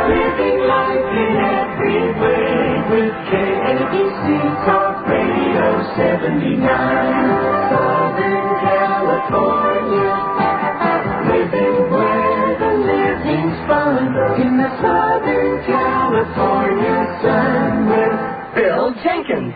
Living life in every way with KABC Talk Radio 79. Southern California, living where the living's fun. In the Southern California sun with Bill Jenkins.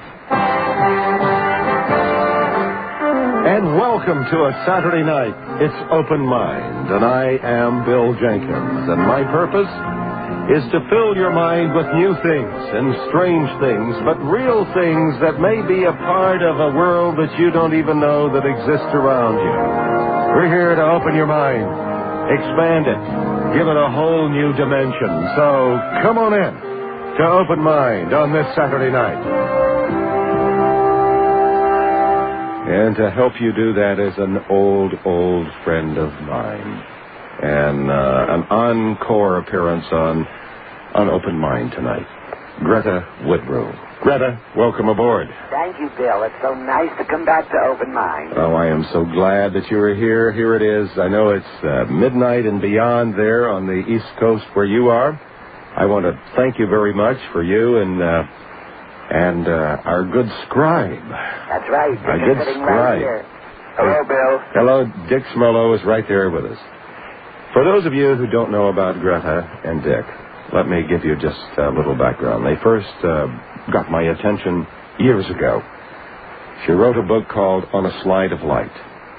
And welcome to a Saturday night. It's Open Mind, and I am Bill Jenkins, and my purpose is to fill your mind with new things and strange things, but real things that may be a part of a world that you don't even know that exists around you. We're here to open your mind, expand it, give it a whole new dimension. So come on in to Open Mind on this Saturday night. And to help you do that is an old friend of mine. And an encore appearance on Open Mind tonight. Greta Woodrow. Greta, welcome aboard. Thank you, Bill. It's so nice to come back to Open Mind. Oh, I am so glad that you are here. Here it is. I know it's midnight and beyond there on the East Coast where you are. I want to thank you very much for you and our good scribe. That's right. Our good sitting scribe. Right here. Hello, Bill. Hello, Dick Smollo is right there with us. For those of you who don't know about Greta and Dick, let me give you just a little background. They first got my attention years ago. She wrote a book called On a Slide of Light.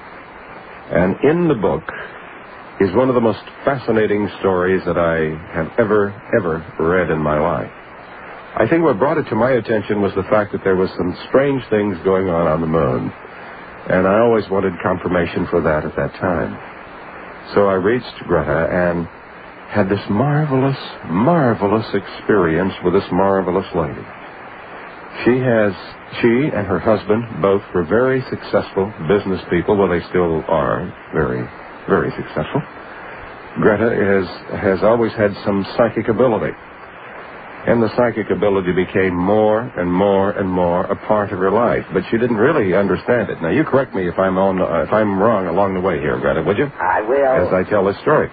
And in the book is one of the most fascinating stories that I have ever read in my life. I think what brought it to my attention was the fact that there was some strange things going on the moon. And I always wanted confirmation for that at that time. So I reached Greta and had this marvelous experience with this marvelous lady. She and her husband both were very successful business people. Well, they still are very, very successful. Greta has always had some psychic ability. And the psychic ability became more and more a part of her life. But she didn't really understand it. Now, you correct me if I'm wrong along the way here, Greta, would you? I will. As I tell this story.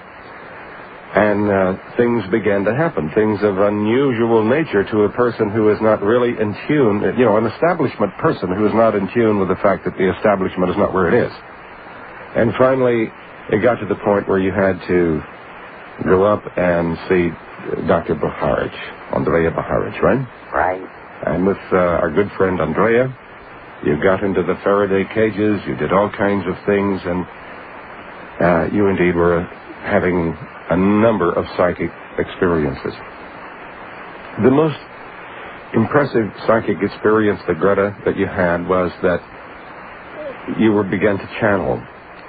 And things began to happen, things of unusual nature to a person who is not really in tune, an establishment person who is not in tune with the fact that the establishment is not where it is. And finally, it got to the point where you had to go up and see Dr. Baharich, Andrea Baharich, right? Right. And with our good friend Andrea, you got into the Faraday cages, you did all kinds of things, and you indeed were having a number of psychic experiences. The most impressive psychic experience that you had was that you began to channel.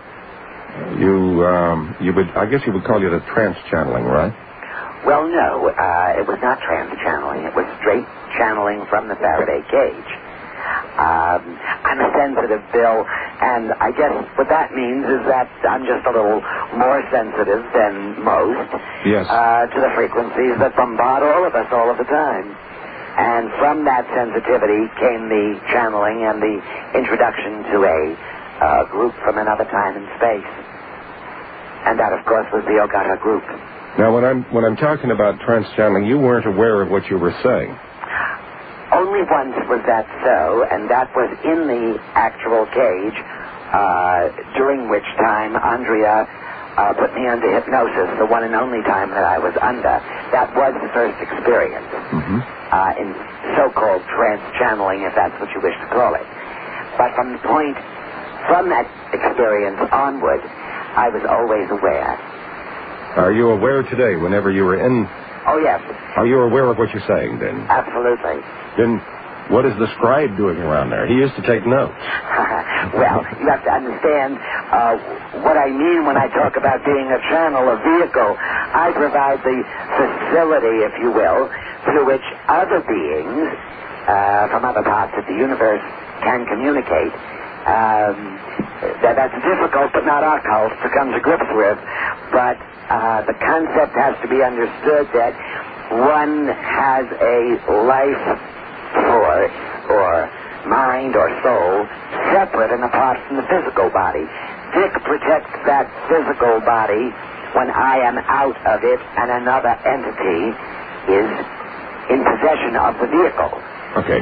I guess you would call it a trance channeling, right? Well, no, it was not trance channeling. It was straight channeling from the Faraday cage. I'm a sensitive, Bill, and I guess what that means is that I'm just a little more sensitive than most to the frequencies that bombard all of us all of the time. And from that sensitivity came the channeling and the introduction to a group from another time and space. And that, of course, was the Ogata group. Now, when I'm talking about trance channeling, you weren't aware of what you were saying. Only once was that so, and that was in the actual cage, during which time Andrea put me under hypnosis, the one and only time that I was under. That was the first experience in so-called trance channeling, if that's what you wish to call it. But from that experience onward, I was always aware. Are you aware today, whenever you were in... Oh, yes. Are you aware of what you're saying, then? Absolutely. Then what is the scribe doing around there? He used to take notes. Well, you have to understand what I mean when I talk about being a channel, a vehicle. I provide the facility, if you will, through which other beings from other parts of the universe can communicate. That's difficult, but not occult, to come to grips with. But the concept has to be understood that one has a life force or mind or soul separate and apart from the physical body. Dick protects that physical body when I am out of it and another entity is in possession of the vehicle. Okay.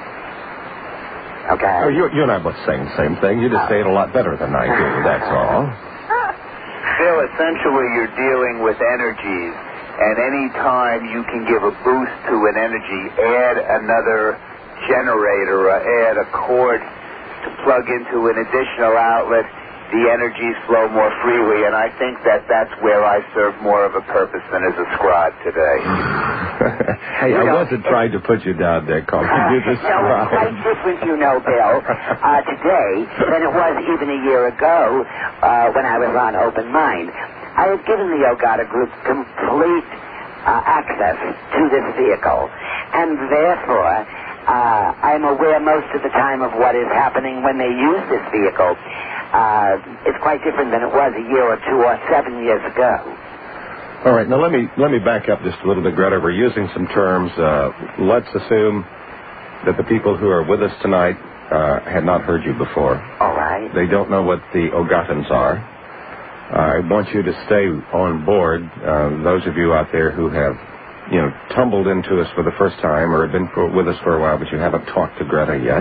Okay? Oh, you and I both saying the same thing. You just say it a lot better than I do, that's all. Phil, essentially you're dealing with energies, and any time you can give a boost to an energy, add another generator or add a cord to plug into an additional outlet, the energies flow more freely, and I think that's where I serve more of a purpose than is ascribed today. Hey, I wasn't trying to put you down there, Carl. You just No, it's quite different, you know, Bill, today than it was even a year ago when I was on Open Mind. I have given the Ogata Group complete access to this vehicle, and therefore I am aware most of the time of what is happening when they use this vehicle. It's quite different than it was a year or 2 or 7 years ago. All right, now let me back up just a little bit, Greta. We're using some terms. Let's assume that the people who are with us tonight had not heard you before. All right. They don't know what the Ogatans are. I want you to stay on board. Those of you out there who have, tumbled into us for the first time or have been with us for a while, but you haven't talked to Greta yet.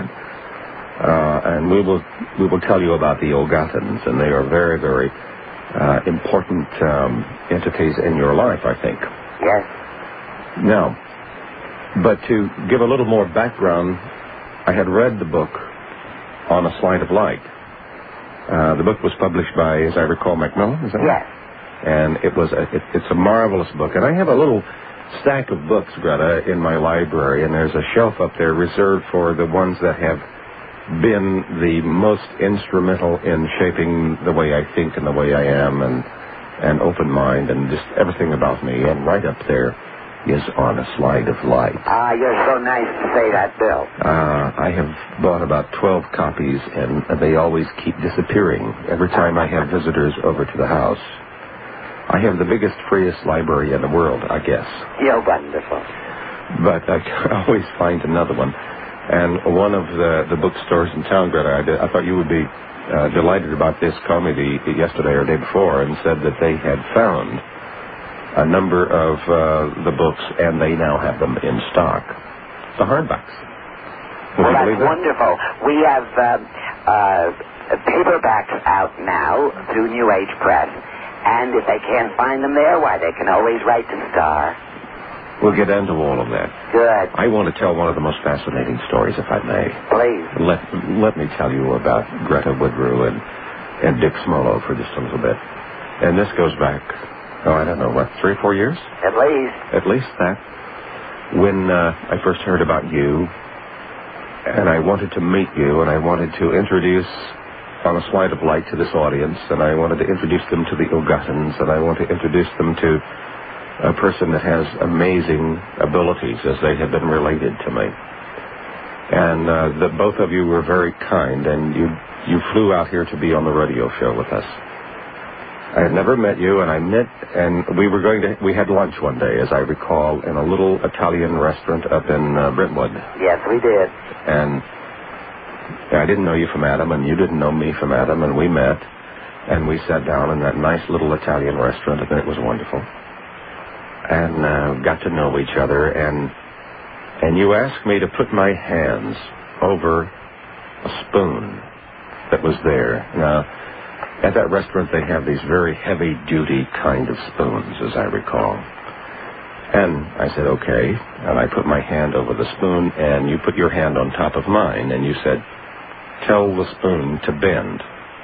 And we will tell you about the Ogatans, and they are very, very important entities in your life, I think. Yes. Now, but to give a little more background, I had read the book On a Slide of Light. The book was published by, as I recall, Macmillan, is that right? Yes. And it's a marvelous book. And I have a little stack of books, Greta, in my library, and there's a shelf up there reserved for the ones that have been the most instrumental in shaping the way I think and the way I am and open mind and just everything about me. And right up there is On a Slide of Light. You're so nice to say that, Bill. I have bought about 12 copies, and they always keep disappearing every time I have visitors over to the house. I have the biggest, freest library in the world, I guess. You're wonderful. But I can always find another one. And one of the bookstores in town, Greta, I thought you would be delighted about this, called me yesterday or the day before and said that they had found a number of the books, and they now have them in stock. The hardbacks. Well, that's wonderful. We have paperbacks out now through New Age Press, and if they can't find them there, why, they can always write to Star. We'll get into all of that. Good. I want to tell one of the most fascinating stories, if I may. Please. Let me tell you about Greta Woodrue and Dick Smolo for just a little bit. And this goes back, I don't know, 3 or 4 years? At least. At least that. When I first heard about you, and I wanted to meet you, and I wanted to introduce On a Slide of Light to this audience, and I wanted to introduce them to the Ogatans, and I want to introduce them to a person that has amazing abilities as they have been related to me. And that both of you were very kind, and you flew out here to be on the radio show with us. I had never met you, and we had lunch one day, as I recall, in a little Italian restaurant up in Brentwood. Yes, we did. And I didn't know you from Adam, and you didn't know me from Adam, and we met, and we sat down in that nice little Italian restaurant, and it was wonderful. And got to know each other, and you asked me to put my hands over a spoon that was there. Now, at that restaurant, they have these very heavy-duty kind of spoons, as I recall. And I said, okay, and I put my hand over the spoon, and you put your hand on top of mine, and you said, tell the spoon to bend.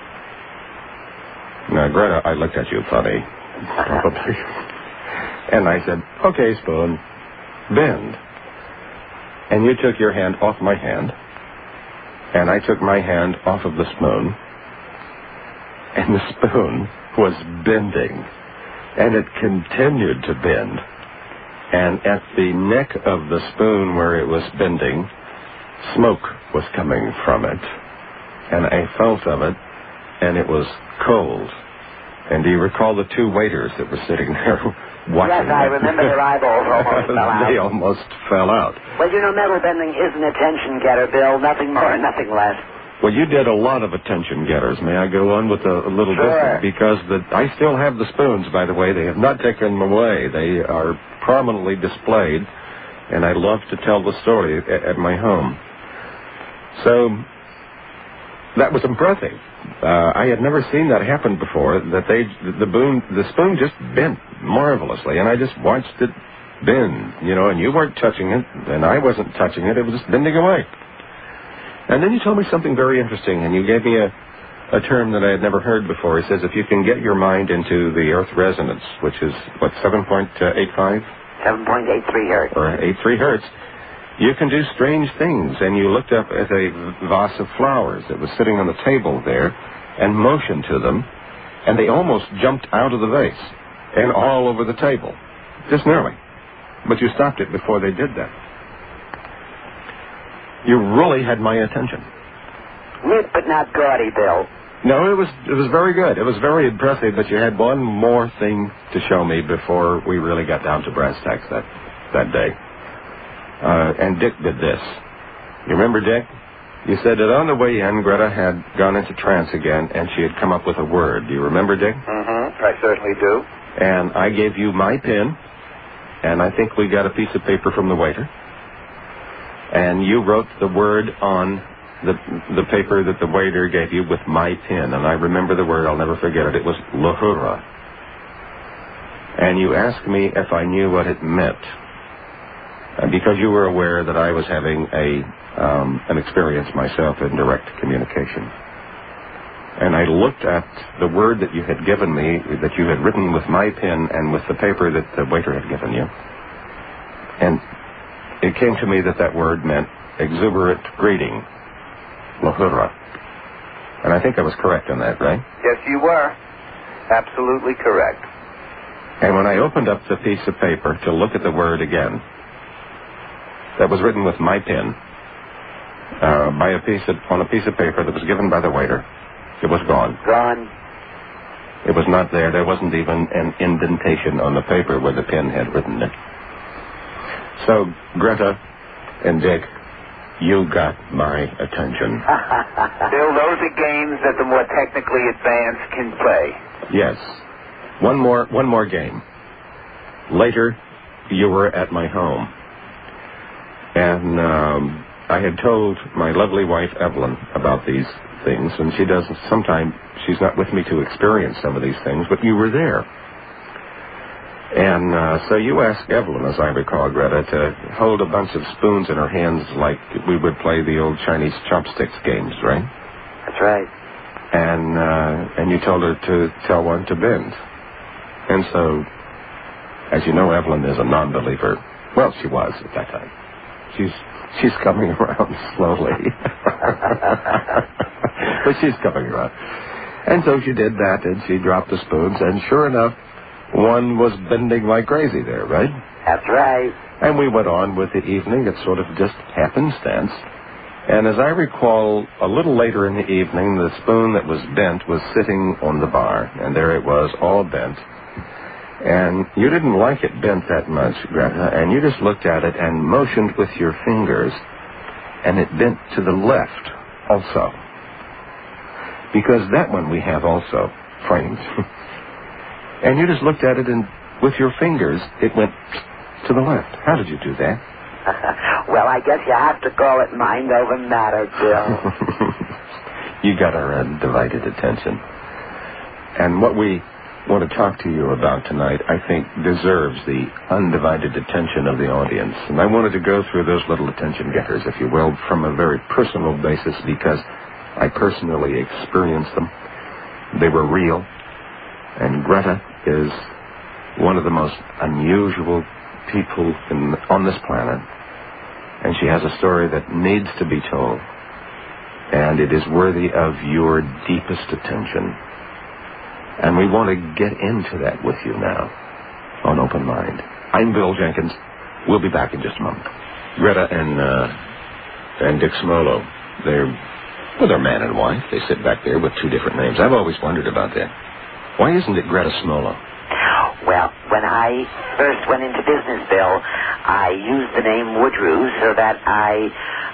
Now, Greta, I looked at you funny, probably. And I said, okay, spoon, bend. And you took your hand off my hand, and I took my hand off of the spoon, and the spoon was bending, and it continued to bend. And at the neck of the spoon where it was bending, smoke was coming from it. And I felt of it, and it was cold. And do you recall the 2 waiters that were sitting there watching? Yes, I remember their eyeballs almost fell out. They almost fell out. Well, metal bending is an attention getter, Bill. Nothing more, nothing less. Well, you did a lot of attention getters. May I go on with a little Sure. bit? Because I still have the spoons, by the way. They have not taken them away. They are prominently displayed, and I love to tell the story at my home. So that was impressive. I had never seen that happen before, that the spoon just bent marvelously, and I just watched it bend, and you weren't touching it, and I wasn't touching it. It was just bending away. And then you told me something very interesting, and you gave me a term that I had never heard before. He says if you can get your mind into the Earth resonance, which is, 7.85? 7.83 hertz. Or 83 hertz, you can do strange things. And you looked up at a vase of flowers that was sitting on the table there and motioned to them, and they almost jumped out of the vase and all over the table. Just narrowly. But you stopped it before they did that. You really had my attention. Neat but not gaudy, Bill. No, it was very good. It was very impressive, but you had one more thing to show me before we really got down to brass tacks that day. And Dick did this. You remember, Dick? You said that on the way in, Greta had gone into trance again, and she had come up with a word. Do you remember, Dick? Mm-hmm. I certainly do. And I gave you my pen, and I think we got a piece of paper from the waiter. And you wrote the word on the paper that the waiter gave you with my pen. And I remember the word, I'll never forget it. It was Lahura. And you asked me if I knew what it meant. Because you were aware that I was having an experience myself in direct communication. And I looked at the word that you had given me, that you had written with my pen and with the paper that the waiter had given you. And it came to me that word meant exuberant greeting, Lahura. And I think I was correct on that, right? Yes, you were. Absolutely correct. And when I opened up the piece of paper to look at the word again, that was written with my pen, on a piece of paper that was given by the waiter, it was gone. Gone. It was not there. There wasn't even an indentation on the paper where the pen had written it. So, Greta and Dick, you got my attention. Bill, those are games that the more technically advanced can play. Yes. One more game. Later, you were at my home. And I had told my lovely wife, Evelyn, about these things. And she doesn't, sometimes she's not with me to experience some of these things, but you were there. And so you asked Evelyn, as I recall, Greta, to hold a bunch of spoons in her hands like we would play the old Chinese chopsticks games, right? That's right. And you told her to tell one to bend. And so, as you know, Evelyn is a non-believer. Well, she was at that time. She's coming around slowly. But she's coming around. And so she did that, and she dropped the spoons, and sure enough, one was bending like crazy there, right? That's right. And we went on with the evening. It sort of just happenstance. And as I recall, a little later in the evening, the spoon that was bent was sitting on the bar. And there it was, all bent. And you didn't like it bent that much, Greta. And you just looked at it and motioned with your fingers. And it bent to the left also. Because that one we have also framed. And you just looked at it, and with your fingers, it went to the left. How did you do that? Well, I guess you have to call it mind over matter, Bill. You got our undivided attention. And what we want to talk to you about tonight, I think, deserves the undivided attention of the audience. And I wanted to go through those little attention getters, if you will, from a very personal basis, because I personally experienced them. They were real. And Greta is one of the most unusual people on this planet. And she has a story that needs to be told. And it is worthy of your deepest attention. And we want to get into that with you now on Open Mind. I'm Bill Jenkins. We'll be back in just a moment. Greta and Dick Smolo, they're man and wife. They sit back there with two different names. I've always wondered about that. Why isn't it Greta Smolo? Well, when I first went into business, Bill, I used the name Woodrow so that I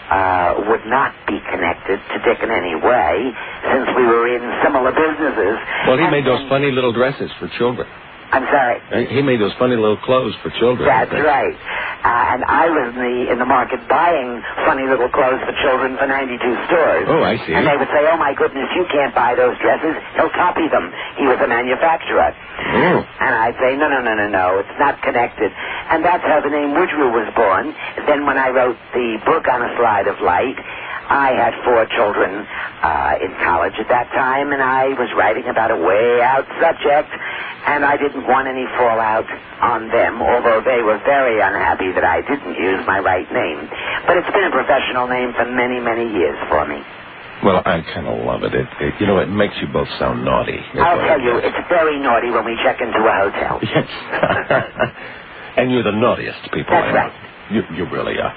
would not be connected to Dick in any way, since we were in similar businesses. Well, he made those funny little dresses for children. I'm sorry? He made those funny little clothes for children. That's right. And I was in the market buying funny little clothes for children for 92 stores. Oh, I see. And they would say, oh, my goodness, you can't buy those dresses. He'll copy them. He was a manufacturer. Oh. And I'd say, no, it's not connected. And that's how the name Woodrow was born. Then when I wrote the book On a Slide of Light, I had 4 children in college at that time, and I was writing about a way-out subject, and I didn't want any fallout on them, although they were very unhappy that I didn't use my right name. But it's been a professional name for many, many years for me. Well, I kind of love it. It makes you both sound naughty. I'll tell you, it's very naughty when we check into a hotel. Yes. And you're the naughtiest people I know. That's right. You really are.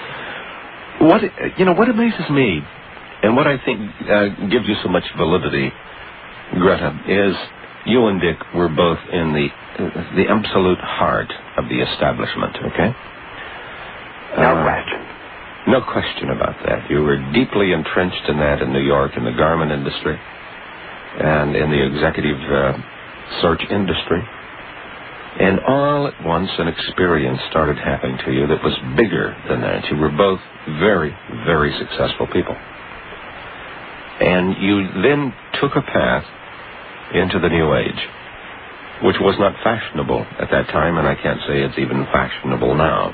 What amazes me, and what I think gives you so much validity, Greta, is you and Dick were both in the absolute heart of the establishment, okay? No question. No question about that. You were deeply entrenched in that in New York, in the garment industry, and in the executive search industry. And all at once an experience started happening to you that was bigger than that. You were both very, very successful people. And you then took a path into the New Age, which was not fashionable at that time, and I can't say it's even fashionable now.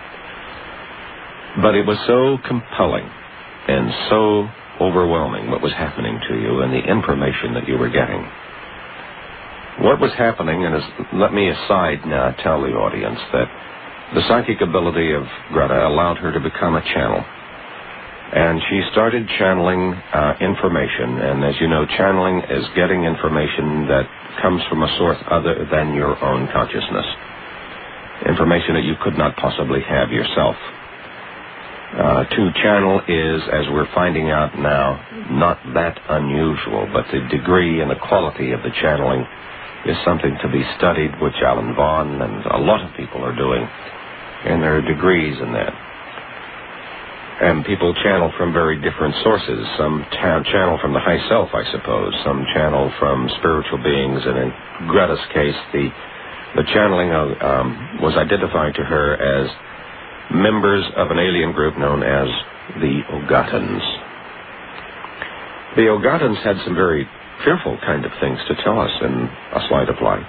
But it was so compelling and so overwhelming what was happening to you and the information that you were getting. What was happening, and let me aside now tell the audience that the psychic ability of Greta allowed her to become a channel. And she started channeling information, and as you know, channeling is getting information that comes from a source other than your own consciousness. Information that you could not possibly have yourself. To channel is, as we're finding out now, not that unusual, but the degree and the quality of the channeling is something to be studied, which Alan Vaughan and a lot of people are doing, and there are degrees in that. And people channel from very different sources. Some channel from the high self, I suppose. Some channel from spiritual beings, and in Greta's case, the channeling was identified to her as members of an alien group known as the Ogatans. The Ogatans had some very fearful kind of things to tell us in A Slide of Light.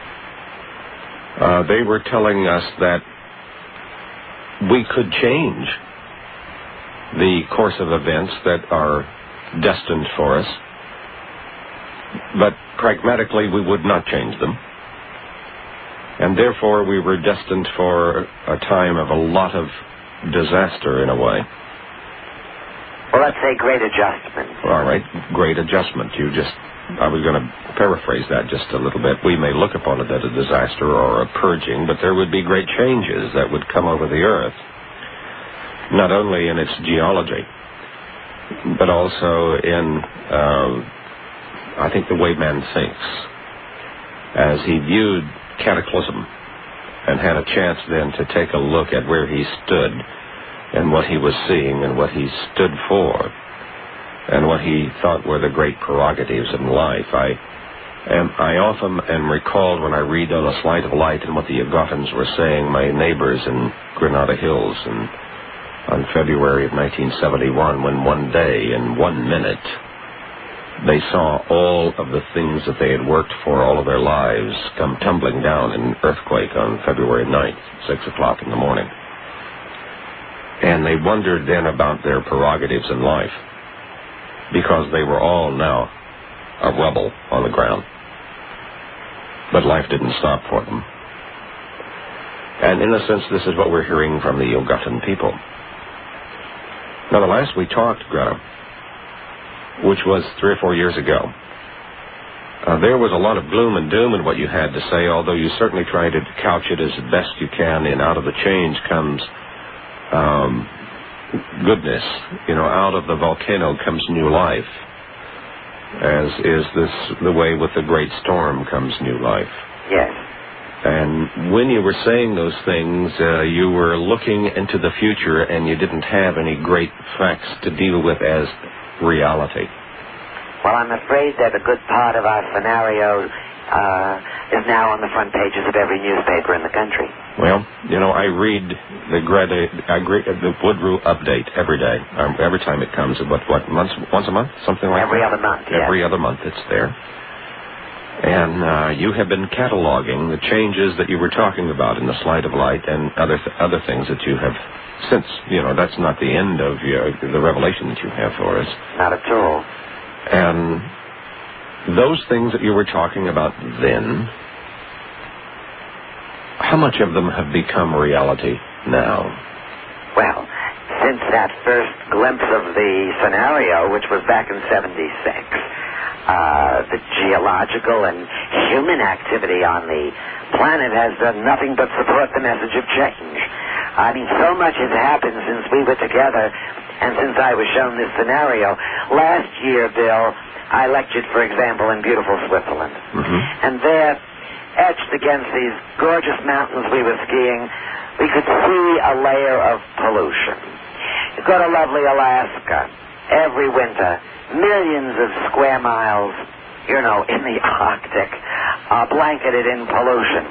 They were telling us that we could change the course of events that are destined for us, but pragmatically we would not change them. And therefore we were destined for a time of a lot of disaster in a way. Well, let's say great adjustment. All right, great adjustment. I was going to paraphrase that just a little bit. We may look upon it as a disaster or a purging, but there would be great changes that would come over the earth. Not only in its geology, but also in, I think, the way man thinks. As he viewed cataclysm and had a chance then to take a look at where he stood and what he was seeing and what he stood for and what he thought were the great prerogatives in life. I often am recalled when I read On a Slide of Light and what the Ogatans were saying, my neighbors in Granada Hills, and on February of 1971, when one day, in 1 minute, they saw all of the things that they had worked for all of their lives come tumbling down in an earthquake on February 9th, 6 o'clock in the morning. And they wondered then about their prerogatives in life, because they were all now a rubble on the ground. But life didn't stop for them. And in a sense, this is what we're hearing from the Ogatan people. Now, the last we talked, Greta, which was 3 or 4 years ago, there was a lot of gloom and doom in what you had to say, although you certainly tried to couch it as best you can, and out of the change comes goodness. Out of the volcano comes new life, as is the way with the great storm comes new life. Yes. And when you were saying those things, you were looking into the future, and you didn't have any great facts to deal with as reality. Well, I'm afraid that a good part of our scenario is now on the front pages of every newspaper in the country. Well, I read the Woodrow update every day, every time it comes. Once a month? Something like every that? Other month, yes. Every other month it's there. And you have been cataloging the changes that you were talking about in the Slide of Light and other things that you have since. That's not the end of the revelation that you have for us. Not at all. And those things that you were talking about then, how much of them have become reality now? Well, since that first glimpse of the scenario, which was back in 76, the geological and human activity on the planet has done nothing but support the message of change. I mean, so much has happened since we were together and since I was shown this scenario. Last year, Bill, I lectured, for example, in beautiful Switzerland. Mm-hmm. And there, etched against these gorgeous mountains we were skiing, we could see a layer of pollution. You go to lovely Alaska every winter, millions of square miles, in the Arctic, are blanketed in pollution.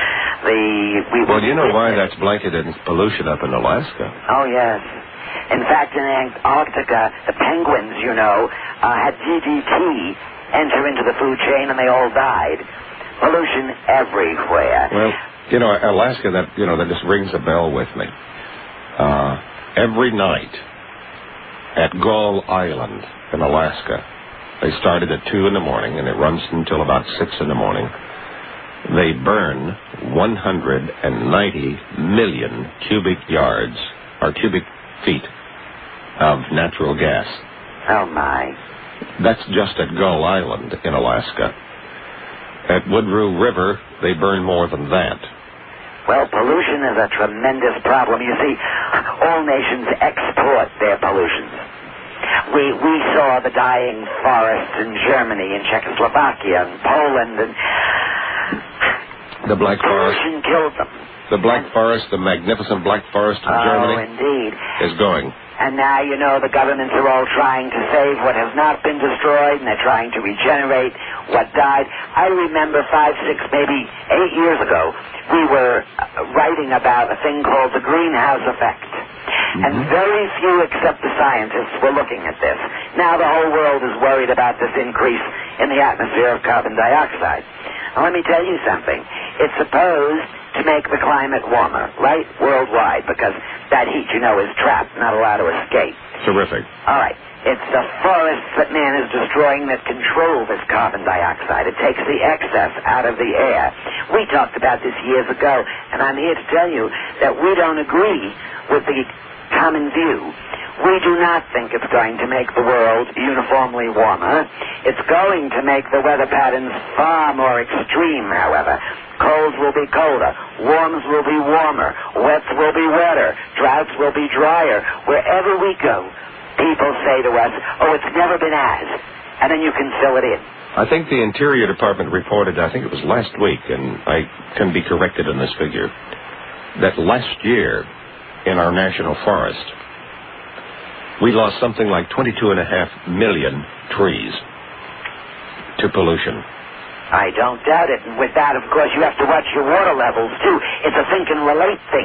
Well, do you know why that's blanketed in pollution up in Alaska? Oh, yes. In fact, in Antarctica, the penguins, had DDT enter into the food chain, and they all died. Pollution everywhere. Well, Alaska, that just rings a bell with me. Every night at Gull Island in Alaska, they started at 2 in the morning, and it runs until about 6 in the morning. They burn 190 million cubic yards, or cubic feet, of natural gas. Oh, my. That's just at Gull Island in Alaska. At Woodrow River, they burn more than that. Well, pollution is a tremendous problem. You see, all nations export their pollutions. We saw the dying forests in Germany, in Czechoslovakia, and Poland, and the Black Forest. Pollution killed them. The Black Forest, the magnificent Black Forest in Germany. Oh, indeed. Is going. And now, the governments are all trying to save what has not been destroyed, and they're trying to regenerate what died. I remember 5, 6, maybe 8 years ago, we were writing about a thing called the greenhouse effect. Mm-hmm. And very few except the scientists were looking at this. Now the whole world is worried about this increase in the atmosphere of carbon dioxide. Now, let me tell you something. It's supposed to make the climate warmer, right? Worldwide, because that heat, is trapped, not allowed to escape. Terrific. All right. It's the forests that man is destroying that control this carbon dioxide. It takes the excess out of the air. We talked about this years ago, and I'm here to tell you that we don't agree with the common view. We do not think it's going to make the world uniformly warmer. It's going to make the weather patterns far more extreme, however. Colds will be colder. Warms will be warmer. Wets will be wetter. Droughts will be drier. Wherever we go, people say to us, it's never been as. And then you can fill it in. I think the Interior Department reported, I think it was last week, and I can be corrected on this figure, that last year in our national forest, we lost something like 22.5 million trees to pollution. I don't doubt it. And with that, of course, you have to watch your water levels, too. It's a think and relate thing,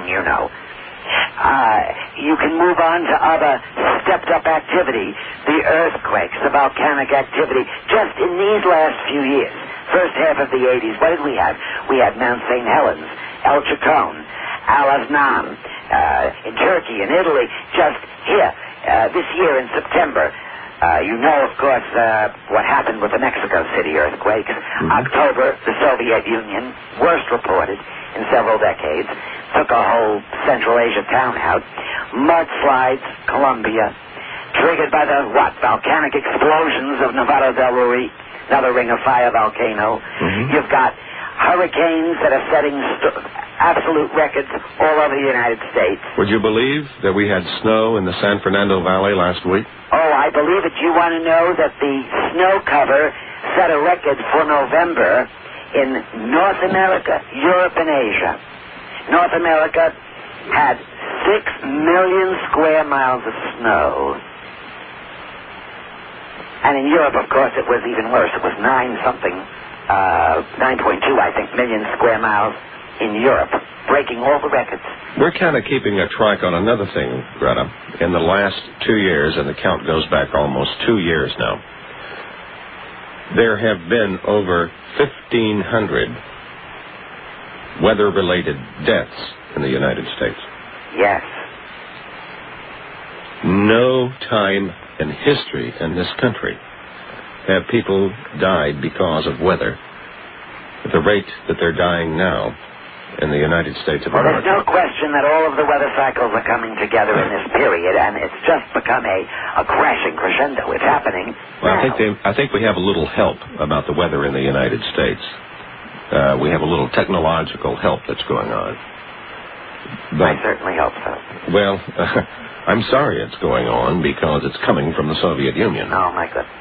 You can move on to other stepped-up activity, the earthquakes, the volcanic activity, just in these last few years. First half of the 80s, what did we have? We had Mount St. Helens, El Chacon, Al Asnan, in Turkey, in Italy, just here, this year in September. Of course, what happened with the Mexico City earthquakes. Mm-hmm. October, the Soviet Union, worst reported in several decades, took a whole Central Asia town out. Mudslides, Colombia, triggered by the, volcanic explosions of Nevado del Ruiz, another ring of fire volcano. Mm-hmm. You've got hurricanes that are setting absolute records all over the United States. Would you believe that we had snow in the San Fernando Valley last week? Oh, I believe it. You want to know that the snow cover set a record for November in North America, Europe, and Asia. North America had 6 million square miles of snow. And in Europe, of course, it was even worse. It was 9.2, I think, million square miles in Europe, breaking all the records. We're kind of keeping a track on another thing, Greta. In the last 2 years, and the count goes back almost 2 years now, there have been over 1,500 weather-related deaths in the United States. Yes. No time in history in this country have people died because of weather at the rate that they're dying now in the United States of America. Well, there's no question that all of the weather cycles are coming together in this period, and it's just become a crashing crescendo. It's happening. Well, I think we have a little help about the weather in the United States. We have a little technological help that's going on. But, I certainly hope so. Well, I'm sorry it's going on because it's coming from the Soviet Union. Oh, my goodness.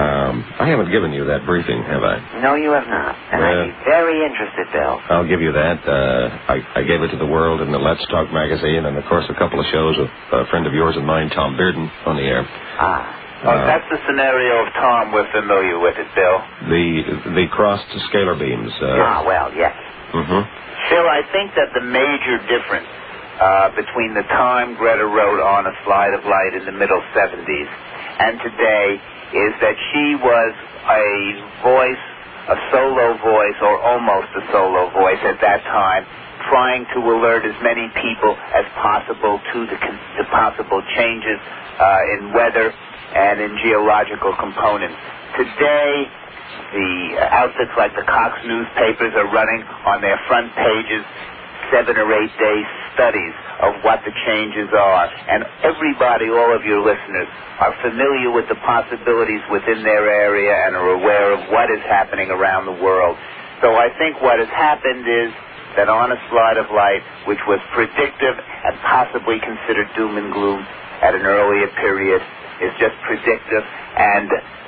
I haven't given you that briefing, have I? No, you have not. And I'd be very interested, Bill. I'll give you that. I gave it to the World in the Let's Talk magazine, and, of course, a couple of shows with a friend of yours and mine, Tom Bearden, on the air. That's the scenario of Tom we're familiar with it, Bill. The crossed scalar beams. Well, yes. Mm-hmm. Phil, I think that the major difference between the time Greta wrote On a Slide of Light in the middle 70s and today is that she was a voice, a solo voice, or almost a solo voice at that time, trying to alert as many people as possible to the possible changes in weather and in geological components. Today, the outfits like the Cox newspapers are running on their front pages 7 or 8 day studies of what the changes are. And everybody, all of your listeners, are familiar with the possibilities within their area and are aware of what is happening around the world. So I think what has happened is that On a Slide of Light, which was predictive and possibly considered doom and gloom at an earlier period, is just predictive and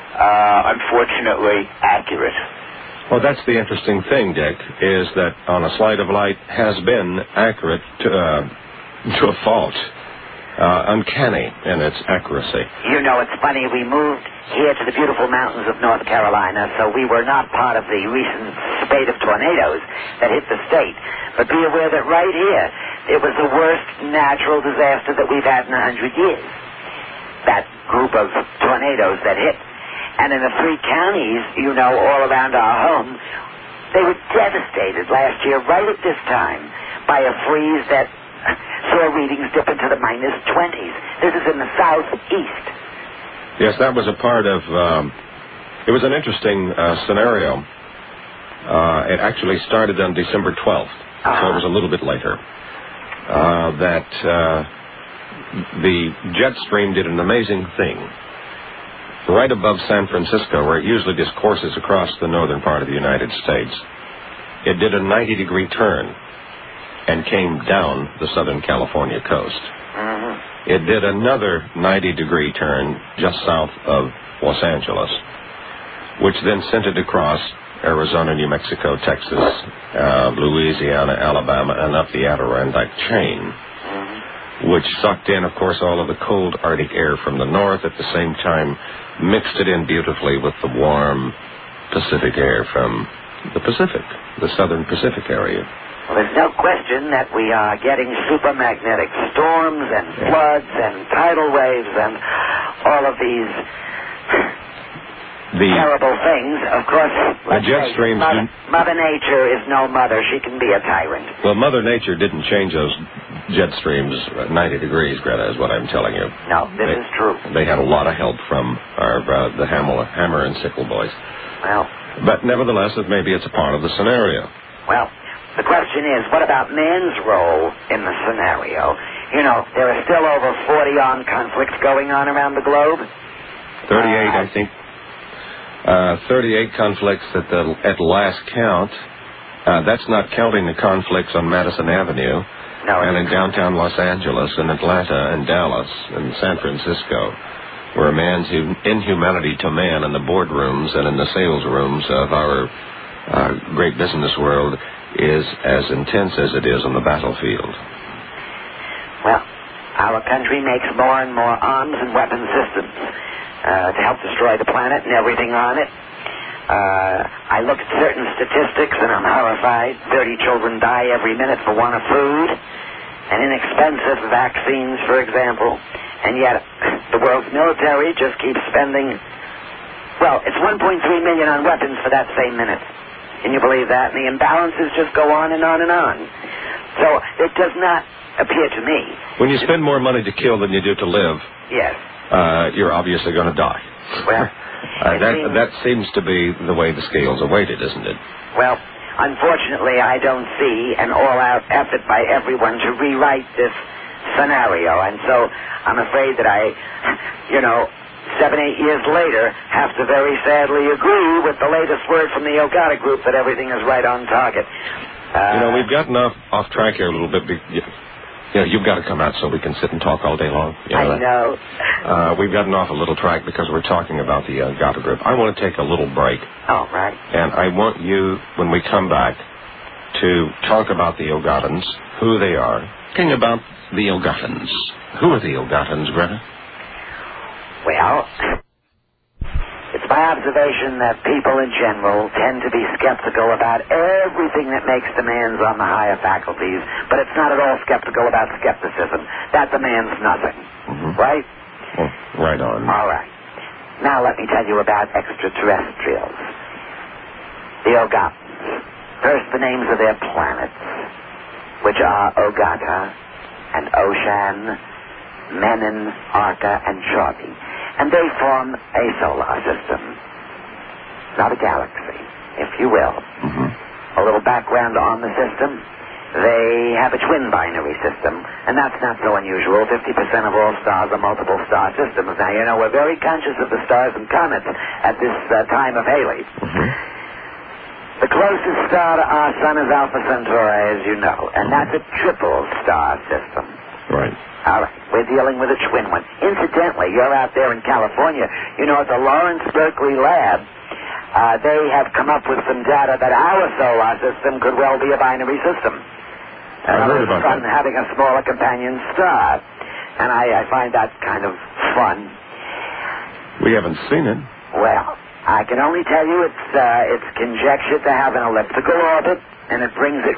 unfortunately accurate. Well, that's the interesting thing, Dick, is that On a Slide of Light has been accurate to a fault. Uncanny in its accuracy. You know, it's funny, we moved here to the beautiful mountains of North Carolina, so we were not part of the recent spate of tornadoes that hit the state. But be aware that right here, it was the worst natural disaster that we've had in 100 years. That group of tornadoes that hit. And in the 3 counties, you know, all around our home, they were devastated last year, right at this time, by a freeze that saw readings dip into the -20s. This is in the southeast. Yes, that was a part of, it was an interesting scenario. It actually started on December 12th, so it was a little bit later. That the jet stream did an amazing thing. Right above San Francisco, where it usually discourses across the northern part of the United States, it did a 90-degree turn and came down the Southern California coast. It did another 90-degree turn just south of Los Angeles, which then sent it across Arizona, New Mexico, Texas, Louisiana, Alabama, and up the Adirondack chain, which sucked in, of course, all of the cold Arctic air from the north, at the same time mixed it in beautifully with the warm Pacific air from the Pacific, the southern Pacific area. Well, there's no question that we are getting supermagnetic storms and floods and tidal waves and all of these terrible things. Of course, the jet streams. Mother Nature is no mother. She can be a tyrant. Well, Mother Nature didn't change those jet streams 90 degrees, Greta, is what I'm telling you. No, this is true. They had a lot of help from the hammer and sickle boys. Well, but nevertheless, maybe it's a part of the scenario. Well, the question is, what about man's role in the scenario? You know, there are still over 40 armed conflicts going on around the globe. 38, I think. 38 conflicts at last count. That's not counting the conflicts on Madison Avenue. No, and in downtown Los Angeles, and Atlanta, and Dallas, and San Francisco, where man's inhumanity to man in the boardrooms and in the sales rooms of our great business world is as intense as it is on the battlefield. Well, our country makes more and more arms and weapon systems to help destroy the planet and everything on it. I look at certain statistics and I'm horrified. 30 children die every minute for want of food and inexpensive vaccines, for example. And yet the world's military just keeps spending, well, it's $1.3 million on weapons for that same minute. Can you believe that? And the imbalances just go on and on and on. So it does not appear to me. When you spend more money to kill than you do to live, yes, you're obviously going to die. Well, that seems to be the way the scales are weighted, isn't it? Well, unfortunately, I don't see an all-out effort by everyone to rewrite this scenario, and so I'm afraid that I, 7-8 years later, have to very sadly agree with the latest word from the Ogata Group that everything is right on target. We've gotten off track here a little bit. You've got to come out so we can sit and talk all day long. I know. We've gotten off a little track because we're talking about the Ogata Group. I want to take a little break. Oh, right. And I want you, when we come back, to talk about the Ogatans, who they are. Talking about the Ogatans. Who are the Ogatans, Greta? Well, it's my observation that people in general tend to be skeptical about everything that makes demands on the higher faculties, but it's not at all skeptical about skepticism. That demands nothing. Mm-hmm. Right? Well, right on. All right. Now let me tell you about extraterrestrials. The Ogatans. First, the names of their planets, which are Ogata and Oshan, Menon, Arca, and Shorty. And they form a solar system. Not a galaxy, if you will. Mm-hmm. A little background on the system. They have a twin binary system, and that's not so unusual. 50% of all stars are multiple star systems. Now, we're very conscious of the stars and comets at this time of Halley. Mm-hmm. The closest star to our sun is Alpha Centauri, as you know, and that's a triple star system. Right. All right, we're dealing with a twin one. Incidentally, you're out there in California. At the Lawrence Berkeley Lab, they have come up with some data that our solar system could well be a binary system. I heard about that. Having a smaller companion star. And I find that kind of fun. We haven't seen it. Well, I can only tell you it's conjectured to have an elliptical orbit, and it brings it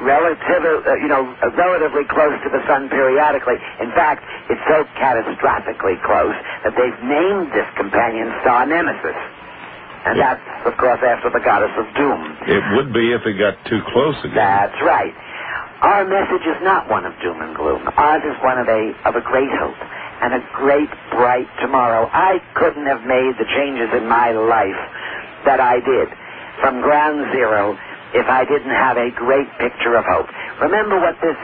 relatively close to the sun periodically. In fact, it's so catastrophically close that they've named this companion star Nemesis. And that's, of course, after the goddess of doom. It would be if it got too close again. That's right. Our message is not one of doom and gloom. Ours is one of a great hope and a great, bright tomorrow. I couldn't have made the changes in my life that I did from ground zero if I didn't have a great picture of hope. Remember what this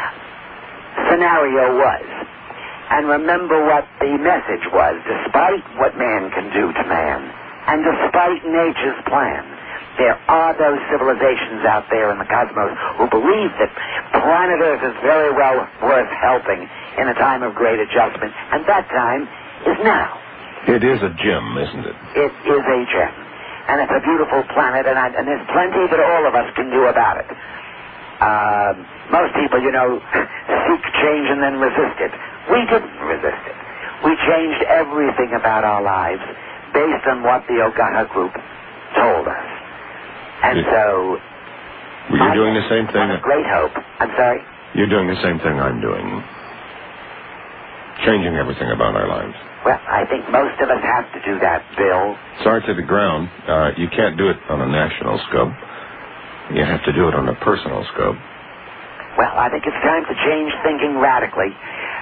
scenario was. And remember what the message was, despite what man can do to man, and despite nature's plan. There are those civilizations out there in the cosmos who believe that planet Earth is very well worth helping in a time of great adjustment, and that time is now. It is a gem, isn't it? It is a gem. And it's a beautiful planet, and there's plenty that all of us can do about it. Most people, seek change and then resist it. We didn't resist it. We changed everything about our lives based on what the Ogata Group told us. And so... You're doing the same thing... Great hope. I'm sorry? You're doing the same thing I'm doing. Changing everything about our lives. Well, I think most of us have to do that, Bill. Start to the ground. You can't do it on a national scope. You have to do it on a personal scope. Well, I think it's time to change thinking radically.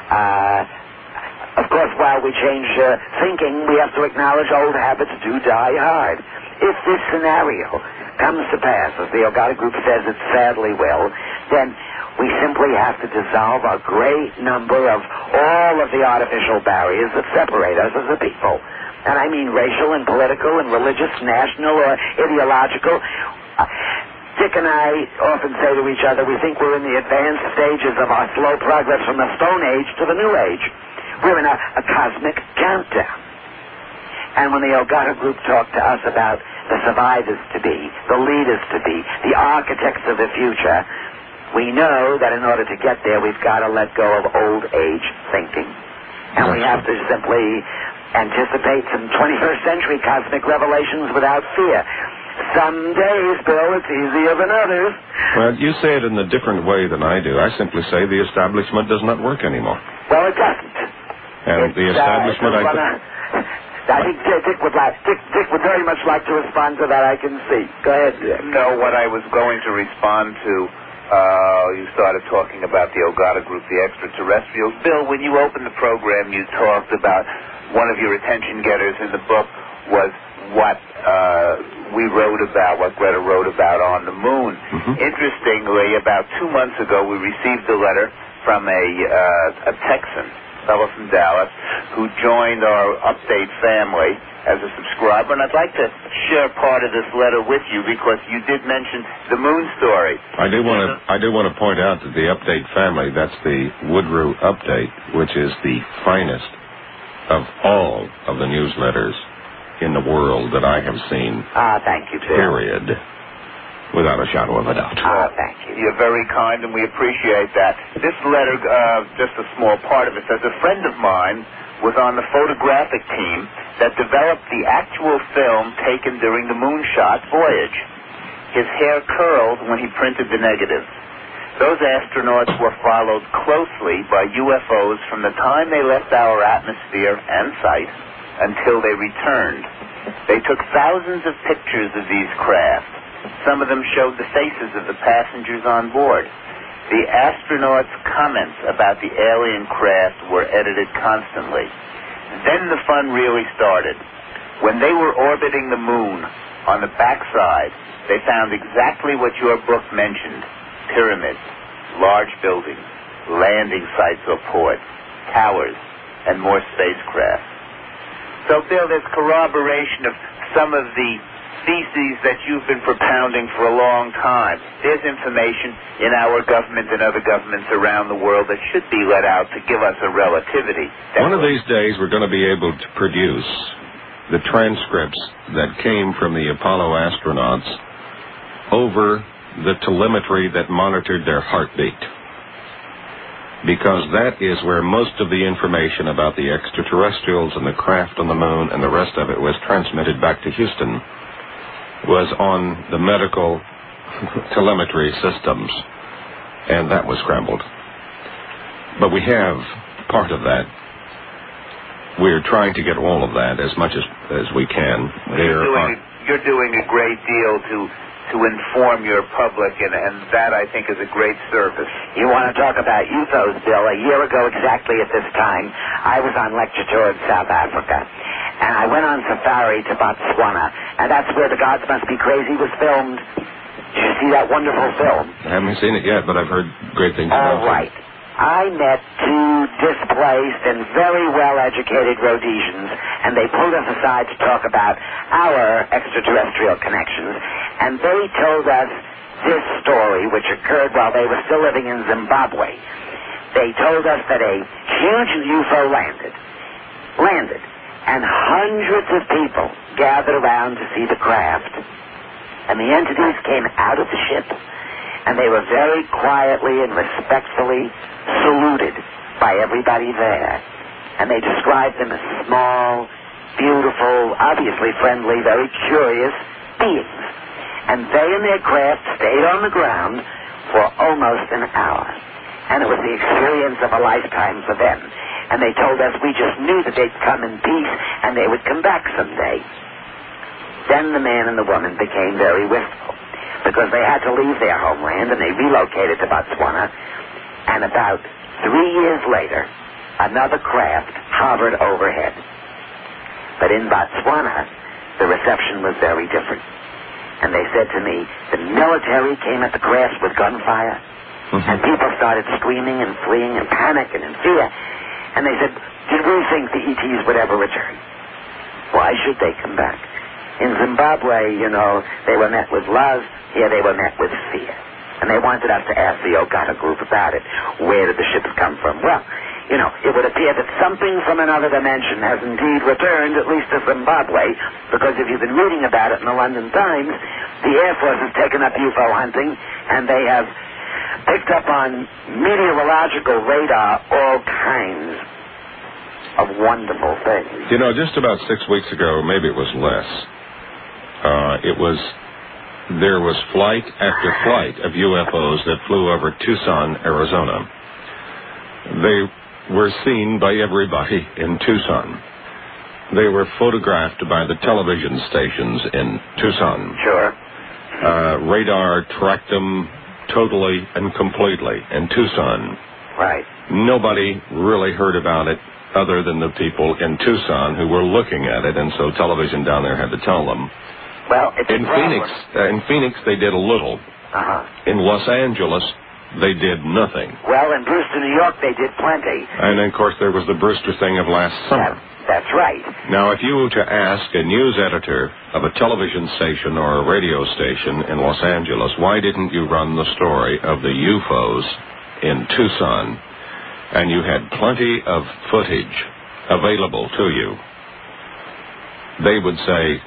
Of course, while we change thinking, we have to acknowledge old habits do die hard. If this scenario comes to pass, as the Ogata Group says it sadly will, then we simply have to dissolve a great number of all of the artificial barriers that separate us as a people. And I mean racial and political and religious, national or ideological. Dick and I often say to each other, we think we're in the advanced stages of our slow progress from the Stone Age to the New Age. We're in a cosmic countdown. And when the Ogata group talked to us about the survivors-to-be, the leaders-to-be, the architects of the future, we know that in order to get there, we've got to let go of old age thinking. And we have to simply anticipate some 21st century cosmic revelations without fear. Some days, Bill, it's easier than others. Well, you say it in a different way than I do. I simply say the establishment does not work anymore. Well, it doesn't. And the establishment, I think Dick would very much like to respond to that, I can see. Go ahead, Dick. No, what I was going to respond to, you started talking about the Ogata group, the extraterrestrials. Bill, when you opened the program, you talked about one of your attention getters in the book was what we wrote about, what Greta wrote about on the moon. Mm-hmm. Interestingly, about 2 months ago, we received a letter from a Texan, fellow from Dallas, who joined our Update family as a subscriber, and I'd like to share part of this letter with you because you did mention the moon story. I do want to point out that the Update family, that's the Woodrow Update, which is the finest of all of the newsletters in the world that I have seen. Thank you, Bill. Period. Without a shadow of a doubt. Thank you. You're very kind, and we appreciate that. This letter, just a small part of it, says, a friend of mine was on the photographic team that developed the actual film taken during the moonshot voyage. His hair curled when he printed the negatives. Those astronauts were followed closely by UFOs from the time they left our atmosphere and sight until they returned. They took thousands of pictures of these craft. Some of them showed the faces of the passengers on board. The astronauts' comments about the alien craft were edited constantly. Then the fun really started. When they were orbiting the moon, on the backside, they found exactly what your book mentioned: pyramids, large buildings, landing sites or ports, towers, and more spacecraft. So, Bill, there's corroboration of some of the theses that you've been propounding for a long time. There's information in our government and other governments around the world that should be let out to give us a relativity. One of these days we're going to be able to produce the transcripts that came from the Apollo astronauts over the telemetry that monitored their heartbeat. Because that is where most of the information about the extraterrestrials and the craft on the moon and the rest of it was transmitted back to Houston, was on the medical telemetry systems, and that was scrambled. But we have part of that. We're trying to get all of that as much as we can. You're doing a great deal to inform your public, and that, I think, is a great service. You want to talk about UFOs, Bill? A year ago exactly at this time, I was on lecture tour in South Africa, and I went on safari to Botswana, and that's where The Gods Must Be Crazy was filmed. Did you see that wonderful film? I haven't seen it yet, but I've heard great things about it. Right. I met two displaced and very well-educated Rhodesians, and they pulled us aside to talk about our extraterrestrial connections, and they told us this story, which occurred while they were still living in Zimbabwe. They told us that a huge UFO landed, and hundreds of people gathered around to see the craft, and the entities came out of the ship, and they were very quietly and respectfully saluted by everybody there. And they described them as small, beautiful, obviously friendly, very curious beings. And they and their craft stayed on the ground for almost an hour. And it was the experience of a lifetime for them. And they told us we just knew that they'd come in peace and they would come back someday. Then the man and the woman became very wistful, because they had to leave their homeland, and they relocated to Botswana. And about 3 years later, another craft hovered overhead. But in Botswana, the reception was very different. And they said to me, the military came at the craft with gunfire, and people started screaming and fleeing and panicking and fear. And they said, did we think the ETs would ever return? Why should they come back? In Zimbabwe, you know, they were met with love. Here they were met with fear. And they wanted us to ask the Ogata group about it. Where did the ships come from? Well, it would appear that something from another dimension has indeed returned, at least to Zimbabwe, because if you've been reading about it in the London Times, the Air Force has taken up UFO hunting, and they have picked up on meteorological radar all kinds of wonderful things. Just about 6 weeks ago, maybe it was less, there was flight after flight of UFOs that flew over Tucson, Arizona. They were seen by everybody in Tucson. They were photographed by the television stations in Tucson. Sure. Radar tracked them totally and completely in Tucson. Right. Nobody really heard about it other than the people in Tucson who were looking at it, and so television down there had to tell them. Well, it's in Phoenix, they did a little. In Los Angeles, they did nothing. Well, in Brewster, New York, they did plenty. And, of course, there was the Brewster thing of last summer. That's right. Now, if you were to ask a news editor of a television station or a radio station in Los Angeles, why didn't you run the story of the UFOs in Tucson, and you had plenty of footage available to you, they would say,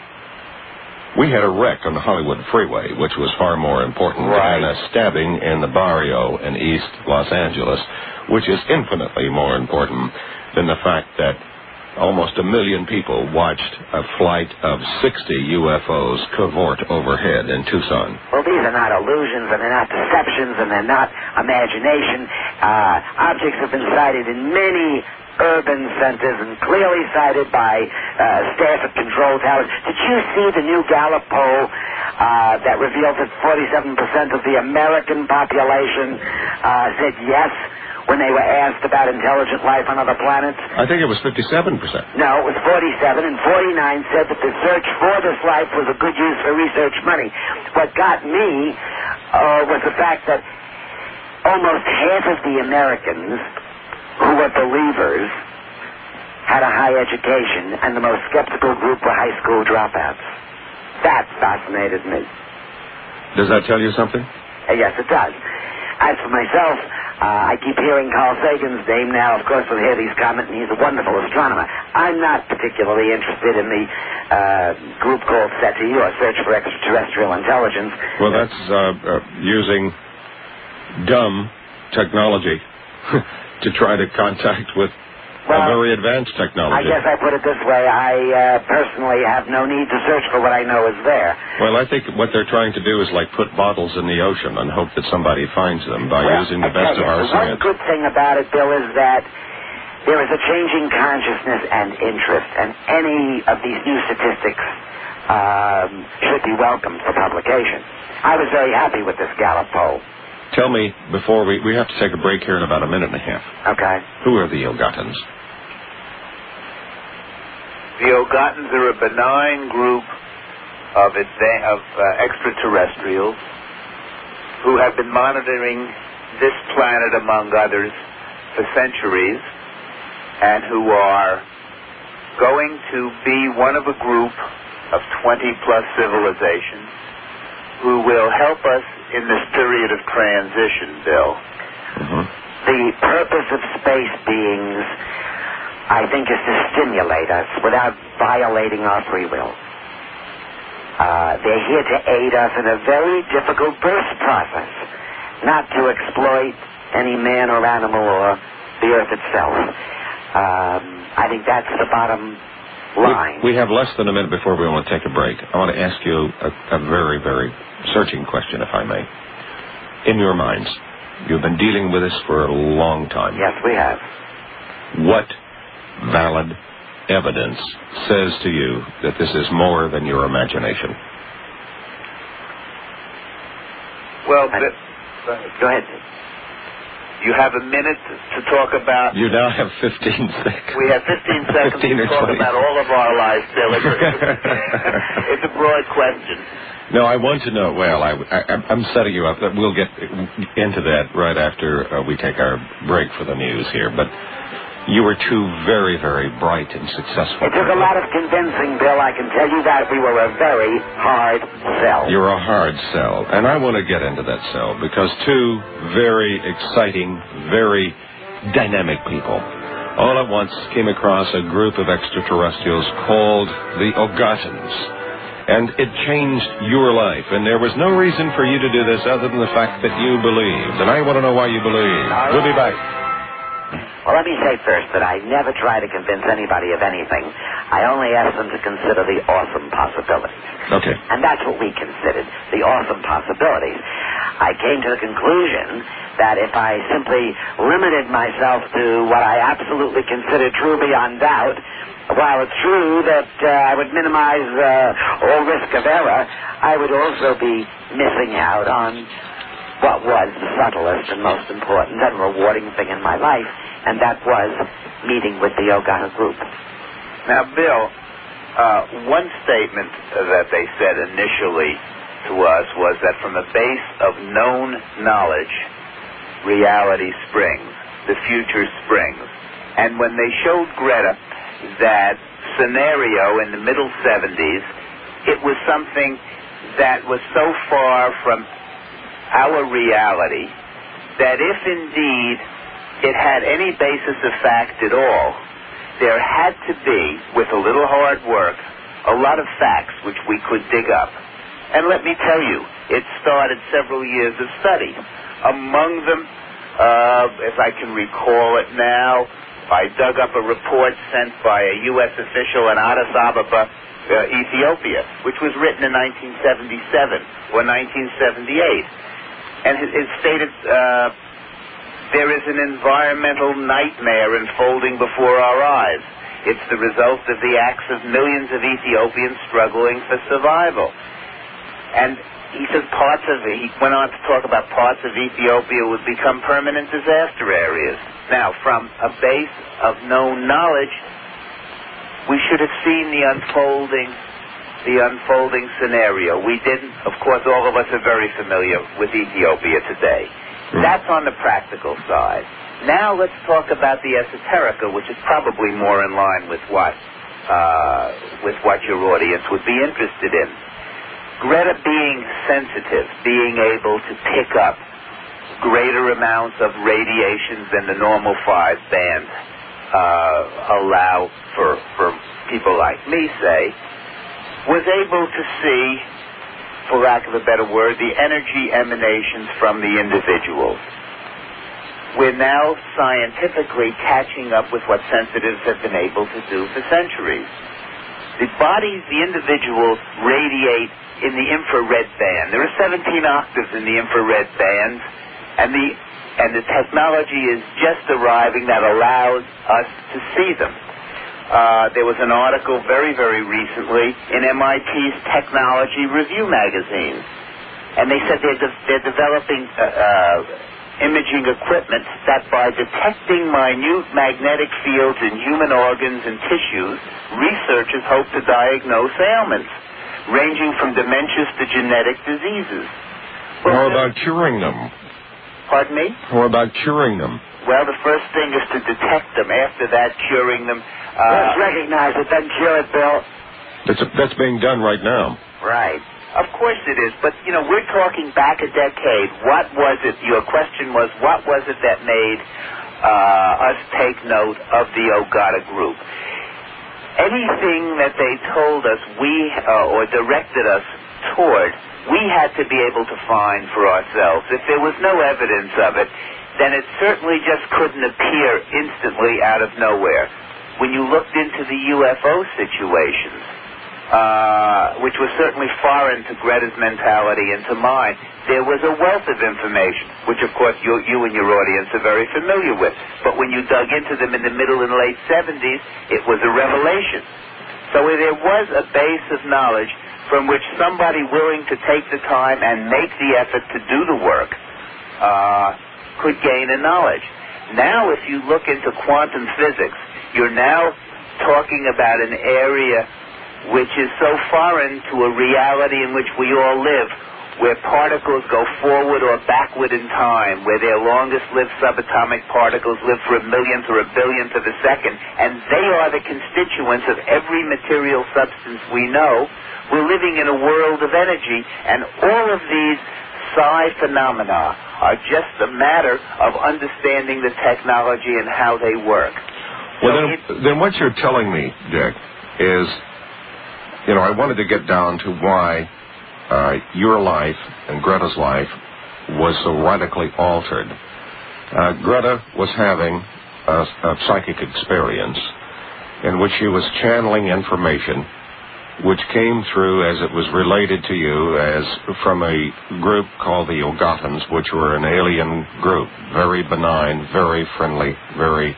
we had a wreck on the Hollywood Freeway, which was far more important than a stabbing in the barrio in East Los Angeles, which is infinitely more important than the fact that almost 1 million people watched a flight of 60 UFOs cavort overhead in Tucson. Well, these are not illusions, and they're not deceptions, and they're not imagination. Objects have been sighted in many urban centers and clearly cited by staff at control towers. Did you see the new Gallup poll that revealed that 47% of the American population said yes when they were asked about intelligent life on other planets? I think it was 57%. No, it was 47, and 49 said that the search for this life was a good use for research money. What got me was the fact that almost half of the Americans who were believers had a high education, and the most skeptical group were high school dropouts. That fascinated me. Does that tell you something? Yes, it does. As for myself, I keep hearing Carl Sagan's name now. Of course, we'll hear these comments, and he's a wonderful astronomer. I'm not particularly interested in the group called SETI, or Search for Extraterrestrial Intelligence. Well, that's using dumb technology to try to contact with a very advanced technology. I guess I put it this way. I personally have no need to search for what I know is there. Well, I think what they're trying to do is like put bottles in the ocean and hope that somebody finds them by using the best of our science. One good thing about it, Bill, is that there is a changing consciousness and interest, and any of these new statistics should be welcomed for publication. I was very happy with this Gallup poll. Tell me, before we have to take a break here in about a minute and a half. Okay. Who are the Ogotans? The Ogotans are a benign group of extraterrestrials who have been monitoring this planet, among others, for centuries, and who are going to be one of a group of 20-plus civilizations who will help us in this period of transition, Bill. The purpose of space beings, I think, is to stimulate us without violating our free will. They're here to aid us in a very difficult birth process, not to exploit any man or animal or the earth itself. I think that's the bottom line. We have less than a minute before we want to take a break. I want to ask you a very, very searching question, if I may. In your minds, you've been dealing with this for a long time. Yes, we have. What valid evidence says to you that this is more than your imagination? Well, go ahead. You have a minute to talk about... You now have 15 seconds. We have 15 seconds 15 to talk about all of our lives, Bill. It's a broad question. No, I want to know... Well, I'm setting you up. We'll get into that right after we take our break for the news here. But you were two very, very bright and successful. It took a lot of convincing, Bill. I can tell you that. We were a very hard sell. You're a hard sell. And I want to get into that sell because two very exciting, very dynamic people. All at once came across a group of extraterrestrials called the Ogatans. And it changed your life. And there was no reason for you to do this other than the fact that you believed. And I want to know why you believe. We'll be back. Well, let me say first that I never try to convince anybody of anything. I only ask them to consider the awesome possibilities. Okay. And that's what we considered, the awesome possibilities. I came to the conclusion that if I simply limited myself to what I absolutely consider true beyond doubt, while it's true that I would minimize all risk of error, I would also be missing out on what was the subtlest and most important and rewarding thing in my life, and that was meeting with the Ogata group. Now, Bill, one statement that they said initially to us was that from the base of known knowledge, reality springs, the future springs. And when they showed Greta that scenario in the middle 70s, it was something that was so far from our reality that if indeed it had any basis of fact at all, there had to be, with a little hard work, a lot of facts which we could dig up. And let me tell you, it started several years of study. Among them, as I can recall it now, I dug up a report sent by a U.S. official in Addis Ababa, Ethiopia, which was written in 1977 or 1978. And it stated there is an environmental nightmare unfolding before our eyes. It's the result of the acts of millions of Ethiopians struggling for survival. And he says he went on to talk about parts of Ethiopia would become permanent disaster areas. Now, from a base of known knowledge, we should have seen the unfolding scenario. We didn't. Of course, all of us are very familiar with Ethiopia today. That's on the practical side. Now let's talk about the esoterica, which is probably more in line with what your audience would be interested in. Greta being sensitive, being able to pick up greater amounts of radiations than the normal 5 bands allow for people like me, say, was able to see, for lack of a better word, the energy emanations from the individuals. We're now scientifically catching up with what sensitives have been able to do for centuries. The bodies, the individuals, radiate in the infrared band. There are 17 octaves in the infrared band, and the technology is just arriving that allows us to see them. There was an article very, very recently in MIT's Technology Review magazine, and they said they're developing imaging equipment that by detecting minute magnetic fields in human organs and tissues, researchers hope to diagnose ailments ranging from dementias to genetic diseases. How about curing them? Pardon me? How about curing them? Well, the first thing is to detect them. After that, curing them. Let's recognize it, then cure it, Bill. That's being done right now. Right. Of course it is, but, we're talking back a decade. What was it? Your question was, what was it that made us take note of the Ogata group? Anything that they told us or directed us toward, we had to be able to find for ourselves. If there was no evidence of it, then it certainly just couldn't appear instantly out of nowhere. When you looked into the UFO situations, which was certainly foreign to Greta's mentality and to mine, there was a wealth of information, which of course you and your audience are very familiar with. But when you dug into them in the middle and late 70s, it was a revelation. So there was a base of knowledge from which somebody willing to take the time and make the effort to do the work could gain a knowledge. Now, if you look into quantum physics, you're now talking about an area which is so foreign to a reality in which we all live, where particles go forward or backward in time, where their longest-lived subatomic particles live for a millionth or a billionth of a second, and they are the constituents of every material substance we know. We're living in a world of energy, and all of these psi phenomena are just a matter of understanding the technology and how they work. Well, then what you're telling me, Dick, is, I wanted to get down to why your life and Greta's life was so radically altered. Greta was having a psychic experience in which she was channeling information which came through as it was related to you as from a group called the Ogatans, which were an alien group, very benign, very friendly, very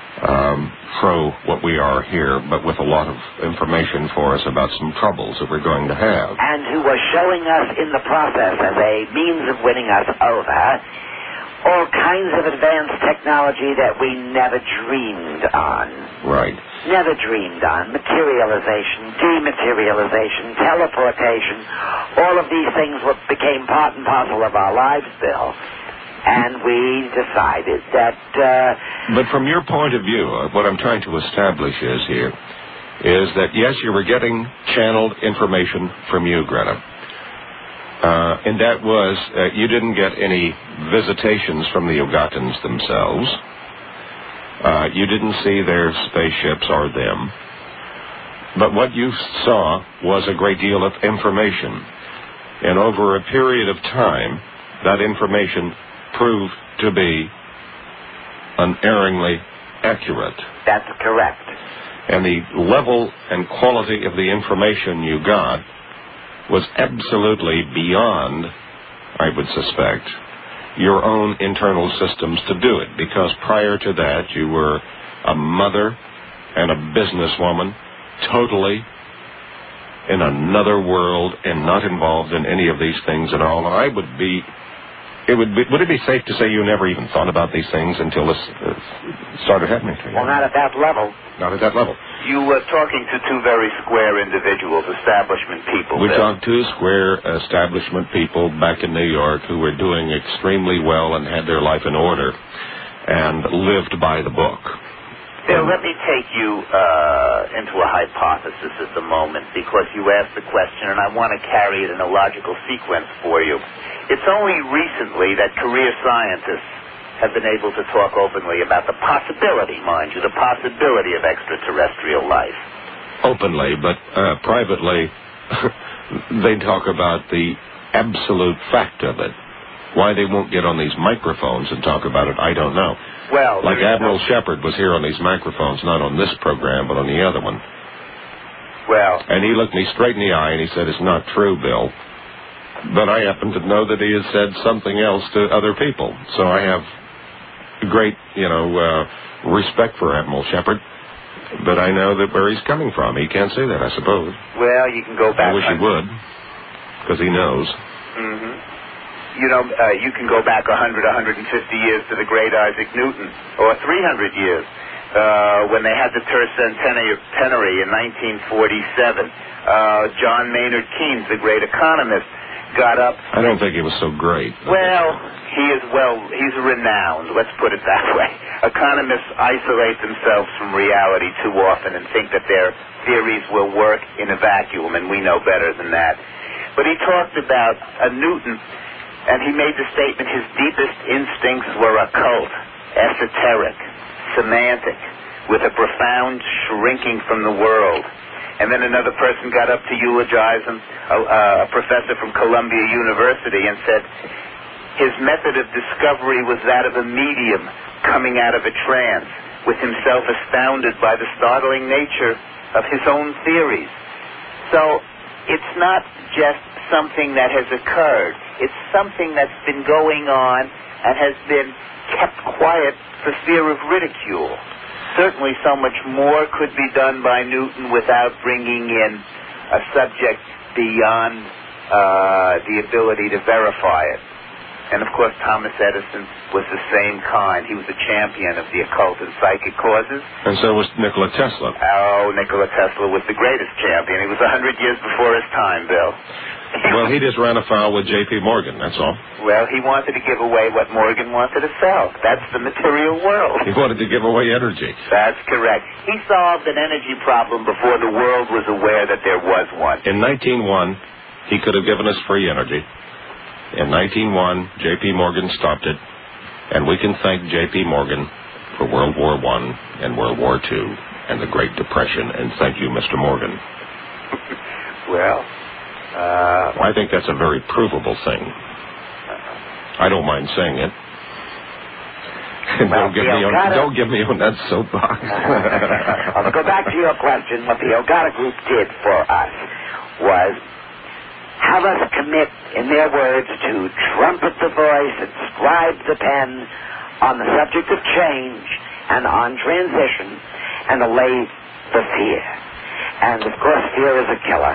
pro what we are here, but with a lot of information for us about some troubles that we're going to have. And who was showing us in the process as a means of winning us over all kinds of advanced technology that we never dreamed on. Right. Never dreamed on. Materialization, dematerialization, teleportation. All of these things became part and parcel of our lives, Bill. And we decided that... But from your point of view, what I'm trying to establish is that, yes, you were getting channeled information from you, Greta. And that was, you didn't get any visitations from the Ogatans themselves. You didn't see their spaceships or them. But what you saw was a great deal of information. And over a period of time, that information proved to be unerringly accurate. That's correct. And the level and quality of the information you got was absolutely beyond, I would suspect, your own internal systems to do it. Because prior to that, you were a mother and a businesswoman, totally in another world and not involved in any of these things at all. And would it be safe to say you never even thought about these things until this started happening to you? Well, not at that level. Not at that level. You were talking to two very square individuals, establishment people. We talked to square establishment people back in New York who were doing extremely well and had their life in order and lived by the book. Bill, let me take you into a hypothesis at the moment because you asked the question and I want to carry it in a logical sequence for you. It's only recently that career scientists have been able to talk openly about the possibility, mind you, the possibility of extraterrestrial life. Openly, but privately, they talk about the absolute fact of it. Why they won't get on these microphones and talk about it, I don't know. Well, like Admiral Shepard was here on these microphones, not on this program, but on the other one. Well. And he looked me straight in the eye and he said, "It's not true, Bill." But I happen to know that he has said something else to other people. So I have great, respect for Admiral Shepard. But I know that where he's coming from. He can't say that, I suppose. Well, you can go back. I wish he would, because he knows. Mm-hmm. You can go back 100, 150 years to the great Isaac Newton, or 300 years, when they had the tercentenary in 1947. John Maynard Keynes, the great economist, got up. I don't think he was so great. Well, he's renowned, let's put it that way. Economists isolate themselves from reality too often and think that their theories will work in a vacuum, and we know better than that. But he talked about Newton, and he made the statement his deepest instincts were occult, esoteric, semantic, with a profound shrinking from the world. And then another person got up to eulogize him, a professor from Columbia University, and said his method of discovery was that of a medium coming out of a trance, with himself astounded by the startling nature of his own theories. So it's not just something that has occurred. It's something that's been going on and has been kept quiet for fear of ridicule. Certainly so much more could be done by Newton without bringing in a subject beyond the ability to verify it. And, of course, Thomas Edison was the same kind. He was a champion of the occult and psychic causes. And so was Nikola Tesla. Oh, Nikola Tesla was the greatest champion. He was 100 years before his time, Bill. Well, he just ran afoul with J.P. Morgan, that's all. Well, he wanted to give away what Morgan wanted to sell. That's the material world. He wanted to give away energy. That's correct. He solved an energy problem before the world was aware that there was one. In 1901, he could have given us free energy. In 1901, J.P. Morgan stopped it, and we can thank J.P. Morgan for World War I and World War II and the Great Depression. And thank you, Mr. Morgan. Well, I think that's a very provable thing. I don't mind saying it. Well, don't get me on that soapbox. I'll go back to your question. What the Ogata Group did for us was have us commit, in their words, to trumpet the voice and scribe the pen on the subject of change and on transition and allay the fear. And, of course, fear is a killer.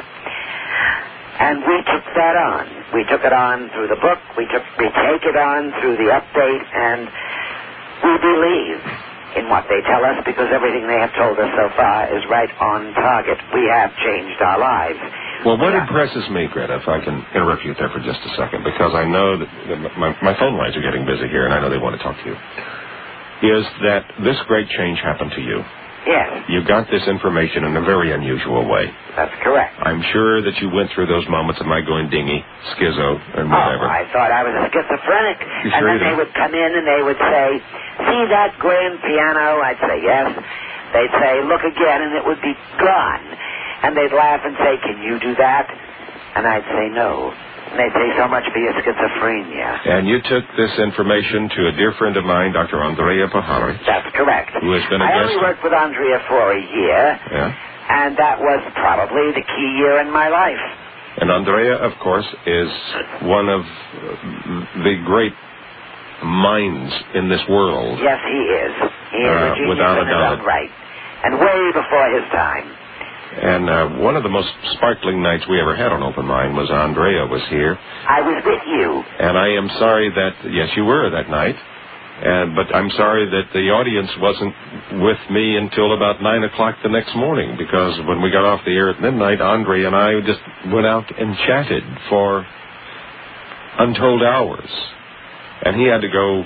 And we took that on. We took it on through the book. We take it on through the update, and we believe in what they tell us because everything they have told us so far is right on target. We have changed our lives. Well, what impresses me, Greta, if I can interrupt you there for just a second, because I know that my phone lines are getting busy here, and I know they want to talk to you, is that this great change happened to you. Yes. You got this information in a very unusual way. That's correct. I'm sure that you went through those moments of my going dingy, schizo, and whatever. Oh, I thought I was schizophrenic. You and sure then they would come in and they would say, see that grand piano? I'd say, yes. They'd say, look again, and it would be gone. And they'd laugh and say, can you do that? And I'd say, no. And they'd say, so much for your schizophrenia. And you took this information to a dear friend of mine, Dr. Andrea Pahari. That's correct. Who has been a I guest. only worked with Andrea for a year. Yeah. And that was probably the key year in my life. And Andrea, of course, is one of the great minds in this world. Yes, he is. He is a genius without a in his doubt. own right. And way before his time. And one of the most sparkling nights we ever had on Open Mind was Andrea was here. I was with you. And I am sorry that, yes, you were that night. But I'm sorry that the audience wasn't with me until about 9 o'clock the next morning, because when we got off the air at midnight, Andre and I just went out and chatted for untold hours. And he had to go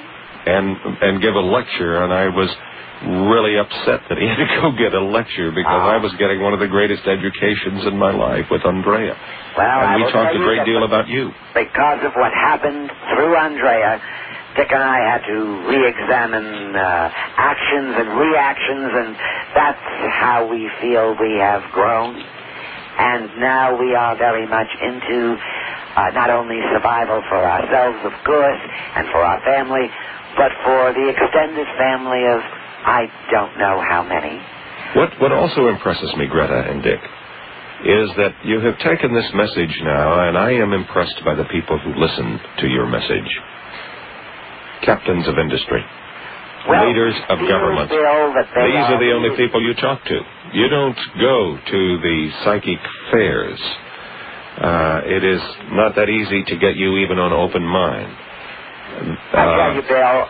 and give a lecture, and I was really upset that he had to go get a lecture because I was getting one of the greatest educations in my life with Andrea. Well, and we talked a great deal about you. Because of what happened through Andrea, Dick and I had to re-examine actions and reactions, and that's how we feel we have grown. And now we are very much into not only survival for ourselves, of course, and for our family, but for the extended family of I don't know how many. What also impresses me, Greta and Dick, is that you have taken this message now, and I am impressed by the people who listen to your message. Captains of industry, leaders of government. These are the only people you talk to. You don't go to the psychic fairs. It is not that easy to get you even on Open Mind. I tell you, Bill,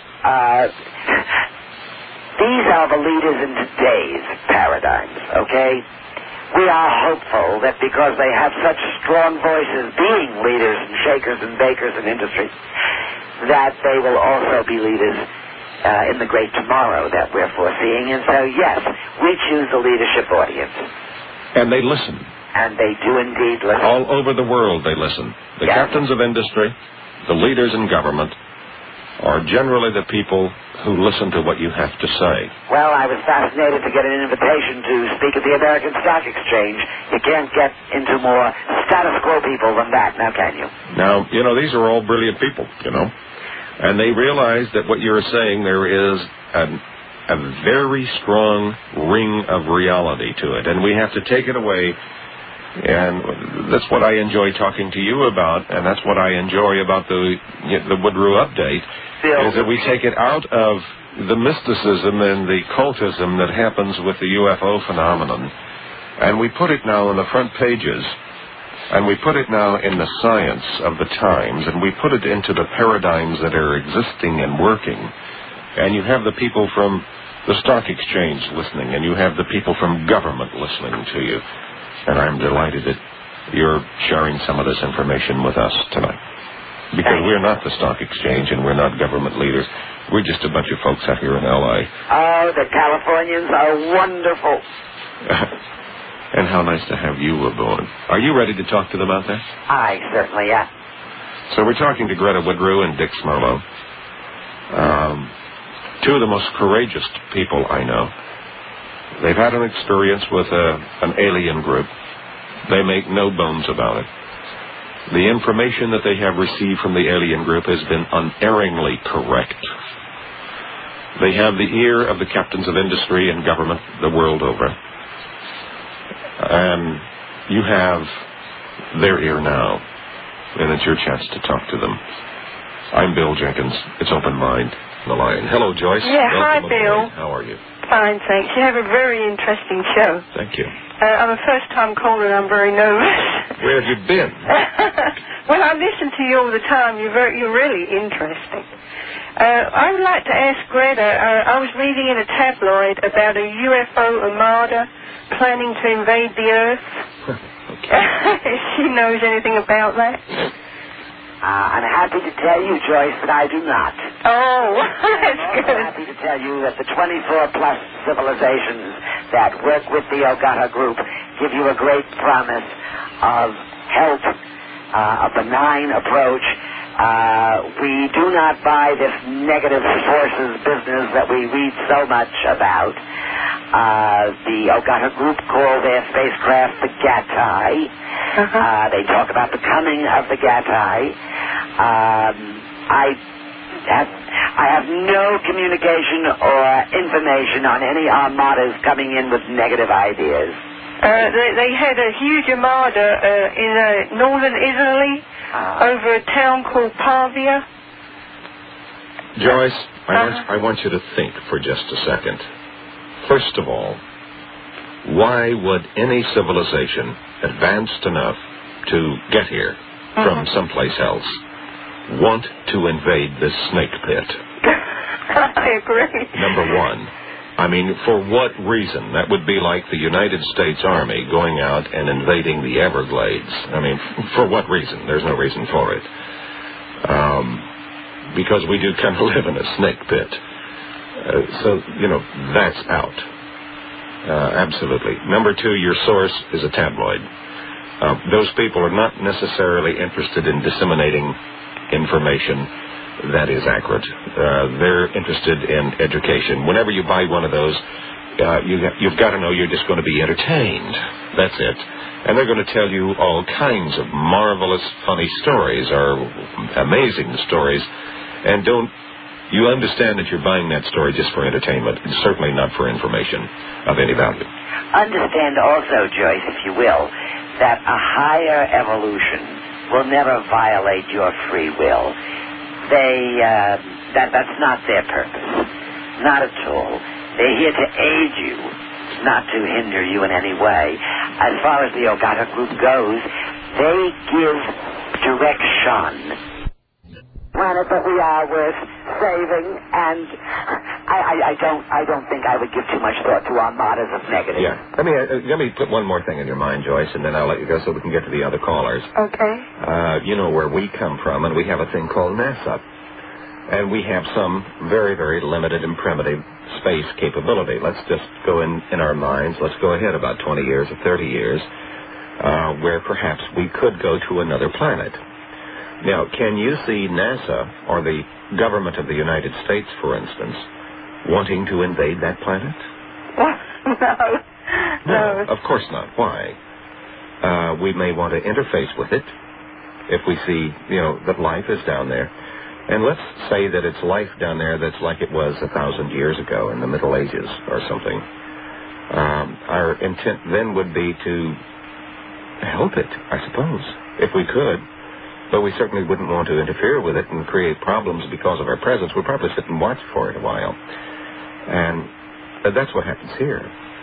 these are the leaders in today's paradigms, okay? We are hopeful that because they have such strong voices being leaders and shakers and bakers in industry, that they will also be leaders in the great tomorrow that we're foreseeing. And so, yes, we choose the leadership audience. And they listen. And they do indeed listen. All over the world they listen. The captains of industry, the leaders in government, are generally the people who listen to what you have to say. Well, I was fascinated to get an invitation to speak at the American Stock Exchange. You can't get into more status quo people than that, now can you? Now, these are all brilliant people, And they realize that what you're saying, there is a very strong ring of reality to it. And we have to take it away. And that's what I enjoy talking to you about, and that's what I enjoy about the Woodrue update, is that we take it out of the mysticism and the cultism that happens with the UFO phenomenon, and we put it now on the front pages, and we put it now in the science of the times, and we put it into the paradigms that are existing and working. And you have the people from the stock exchange listening, and you have the people from government listening to you. And I'm delighted that you're sharing some of this information with us tonight. Because we're not the stock exchange and we're not government leaders. We're just a bunch of folks out here in L.A. Oh, the Californians are wonderful. And how nice to have you aboard. Are you ready to talk to them out there? I certainly am. So we're talking to Greta Woodrue and Dick Smerlo, two of the most courageous people I know. They've had an experience with an alien group. They make no bones about it. The information that they have received from the alien group has been unerringly correct. They have the ear of the captains of industry and government the world over. And you have their ear now, and it's your chance to talk to them. I'm Bill Jenkins. It's Open Mind, the Line. Hello, Joyce. Yeah, hi, Welcome Bill. aboard. How are you? Fine, thanks. You have a very interesting show. Thank you. I'm a first-time caller and I'm very nervous. Where have you been? Well, I listen to you all the time. You're really interesting. I would like to ask Greta, I was reading in a tabloid about a UFO armada planning to invade the Earth. Okay. If she knows anything about that. I'm happy to tell you, Joyce, that I do not. Oh, that's I'm good. happy to tell you that the 24-plus civilizations that work with the Ogata Group give you a great promise of help, a benign approach. We do not buy this negative forces business that we read so much about. The Ogata Group call their spacecraft the Gatai. They talk about the coming of the Gatai. I have no communication or information on any armadas coming in with negative ideas. They had a huge armada in northern Italy over a town called Pavia. Joyce, I want you to think for just a second. First of all, why would any civilization advanced enough to get here from someplace else want to invade this snake pit? I agree. Number one. I mean, for what reason? That would be like the United States Army going out and invading the Everglades. I mean, for what reason? There's no reason for it. Because we do kind of live in a snake pit. So, that's out. Absolutely. Number two, your source is a tabloid. Those people are not necessarily interested in disseminating information that is accurate. They're interested in education. Whenever you buy one of those, you've got to know you're just going to be entertained. That's it. And they're going to tell you all kinds of marvelous, funny stories or amazing stories. And don't you understand that you're buying that story just for entertainment, and certainly not for information of any value. Understand also, Joyce, if you will, that a higher evolution will never violate your free will. That's not their purpose. Not at all. They're here to aid you, not to hinder you in any way. As far as the Ogata Group goes, they give direction. Planet that we are worth saving, and I don't think I would give too much thought to armadas of negative. Yeah. Let me put one more thing in your mind, Joyce, and then I'll let you go so we can get to the other callers. Okay. You know where we come from, and we have a thing called NASA. And we have some very, very limited and primitive space capability. Let's just go in our minds. Let's go ahead about 20 years or 30 years, where perhaps we could go to another planet. Now, can you see NASA or the government of the United States, for instance, wanting to invade that planet? No, of course not. Why? We may want to interface with it if we see, that life is down there. And let's say that it's life down there that's like it was 1,000 years ago in the Middle Ages or something. Our intent then would be to help it, I suppose, if we could. But we certainly wouldn't want to interfere with it and create problems because of our presence. We'd probably sit and watch for it a while. And that's what happens here.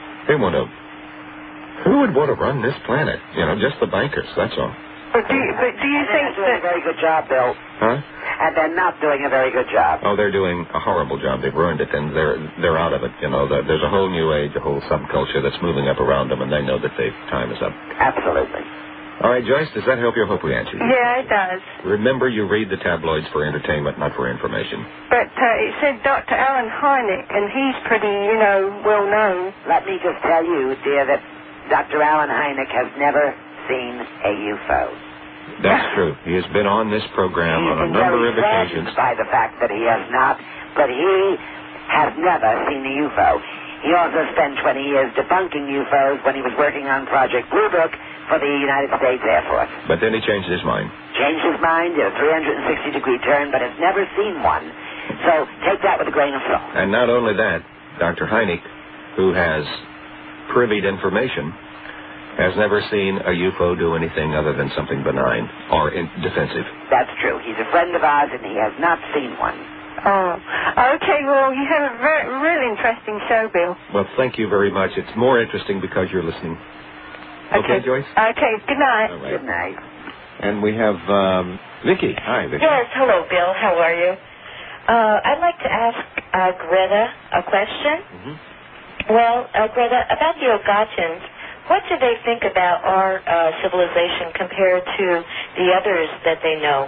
Who would want to run this planet? Just the bankers, that's all. But do you think they're doing a very good job, Bill? Huh? And they're not doing a very good job. Oh, they're doing a horrible job. They've ruined it, and they're out of it. There's a whole new age, a whole subculture that's moving up around them, and they know that their time is up. Absolutely. All right, Joyce, does that help you? I hope we answered you. Yeah, it does. Remember, you read the tabloids for entertainment, not for information. But it said Dr. Alan Hynek, and he's pretty, well known. Let me just tell you, dear, that Dr. Alan Hynek has never seen a UFO. That's true. He has been on this program on a number of occasions. By the fact that he has not, but he has never seen a UFO. He also spent 20 years debunking UFOs when he was working on Project Blue Book for the United States Air Force. But then he changed his mind. Changed his mind, did a 360-degree turn, but has never seen one. So take that with a grain of salt. And not only that, Dr. Hynek, who has privied information, has never seen a UFO do anything other than something benign or defensive. That's true. He's a friend of ours, and he has not seen one. Oh, okay. Well, you have a really interesting show, Bill. Well, thank you very much. It's more interesting because you're listening. Okay, Joyce? Okay, good night. All right. Good night. And we have Vicki. Hi, Vicki. Yes, hello, Bill. How are you? I'd like to ask Greta a question. Mm-hmm. Well, Greta, about the Ogatins, what do they think about our civilization compared to the others that they know?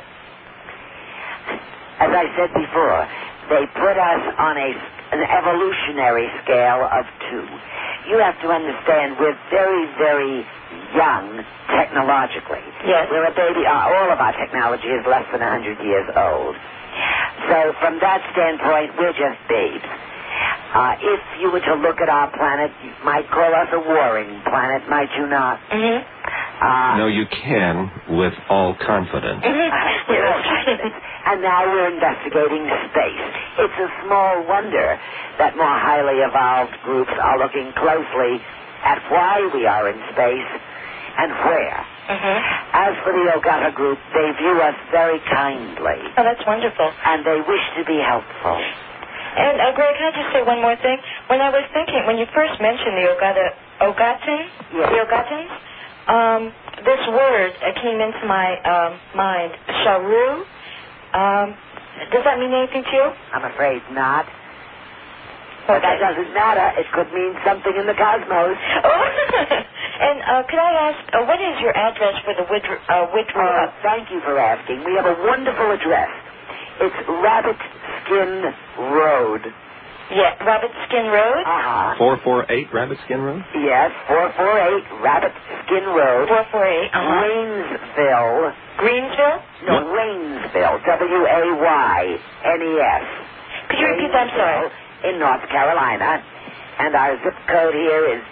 As I said before, they put us on an evolutionary scale of 2. You have to understand we're very, very young technologically. Yes. We're a baby. All of our technology is less than 100 years old. So from that standpoint, we're just babes. If you were to look at our planet, you might call us a warring planet, might you not? Mm-hmm. No, you can with all confidence. And now we're investigating space. It's a small wonder that more highly evolved groups are looking closely at why we are in space and where. Mm-hmm. As for the Ogata group, they view us very kindly. Oh, that's wonderful. And they wish to be helpful. And, Greg, can I just say one more thing? When I was thinking, when you first mentioned the Ogatins, yes. the Ogatins, this word came into my mind, Sharu. Does that mean anything to you? I'm afraid not. But that doesn't matter. It could mean something in the cosmos. Oh. And could I ask, what is your address for the Whitru? Thank you for asking. We have a wonderful address. It's Rabbit Skin Road. Yeah, Rabbit Skin Road? 448 Rabbit Skin Road? Yes, 448 Rabbit Skin Road. 448, Waynesville. Greensville? No, Waynesville. W-A-Y-N-E-S. Could you repeat that? I'm sorry. In North Carolina. And our zip code here is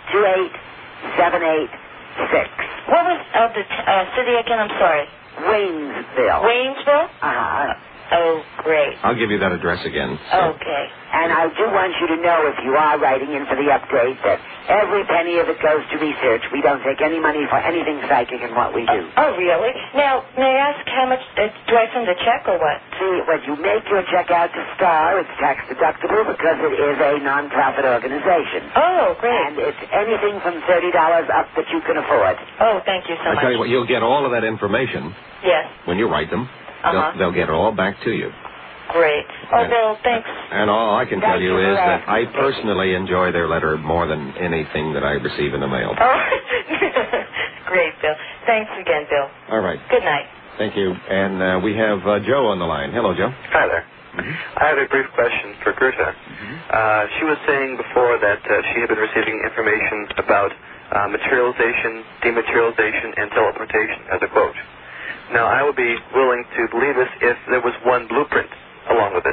28786. What was the city again? I'm sorry. Waynesville. Waynesville? Oh, great. I'll give you that address again. So. Okay. And I do want you to know, if you are writing in for the update, that every penny of it goes to research. We don't take any money for anything psychic in what we do. Oh, really? Now, may I ask how much, do I send a check or what? See, when you make your check out to STAR, it's tax deductible because it is a non-profit organization. Oh, great. And it's anything from $30 up that you can afford. Oh, thank you so much. I tell you what, you'll get all of that information Yes. when you write them. They'll get it all back to you. Great. Oh, Bill, thanks. And all I can tell Thank you you is for that I asking. personally enjoy their letter more than anything that I receive in the mail. Oh, great, Bill. Thanks again, Bill. All right. Good night. Thank you. And we have Joe on the line. Hello, Joe. Hi there. I have a brief question for Greta. She was saying before that she had been receiving information about materialization, dematerialization, and teleportation, as a quote. Now, I would be willing to believe this if there was one blueprint along with it.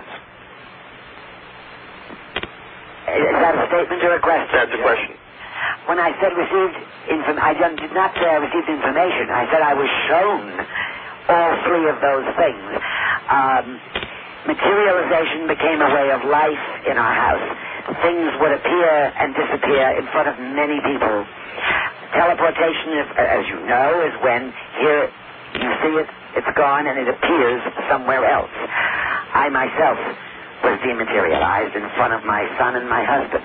Is that a statement or a question? That's a question. When I said received I did not say I received information. I said I was shown all three of those things. Materialization became a way of life in our house. Things would appear and disappear in front of many people. Teleportation, as you know, is when here you see it, it's gone, and it appears somewhere else. I myself was dematerialized in front of my son and my husband.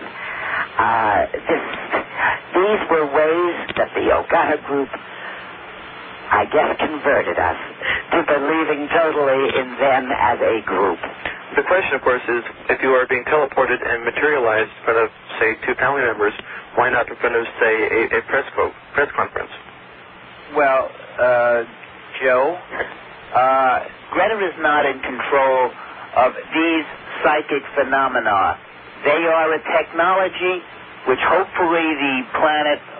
These were ways that the Ogata group, I guess, converted us to believing totally in them as a group. The question, of course, is if you are being teleported and materialized in front of, say, two family members, why not in front of, say, a press conference? Well, Joe, Greta is not in control of these psychic phenomena. They are a technology which hopefully the planet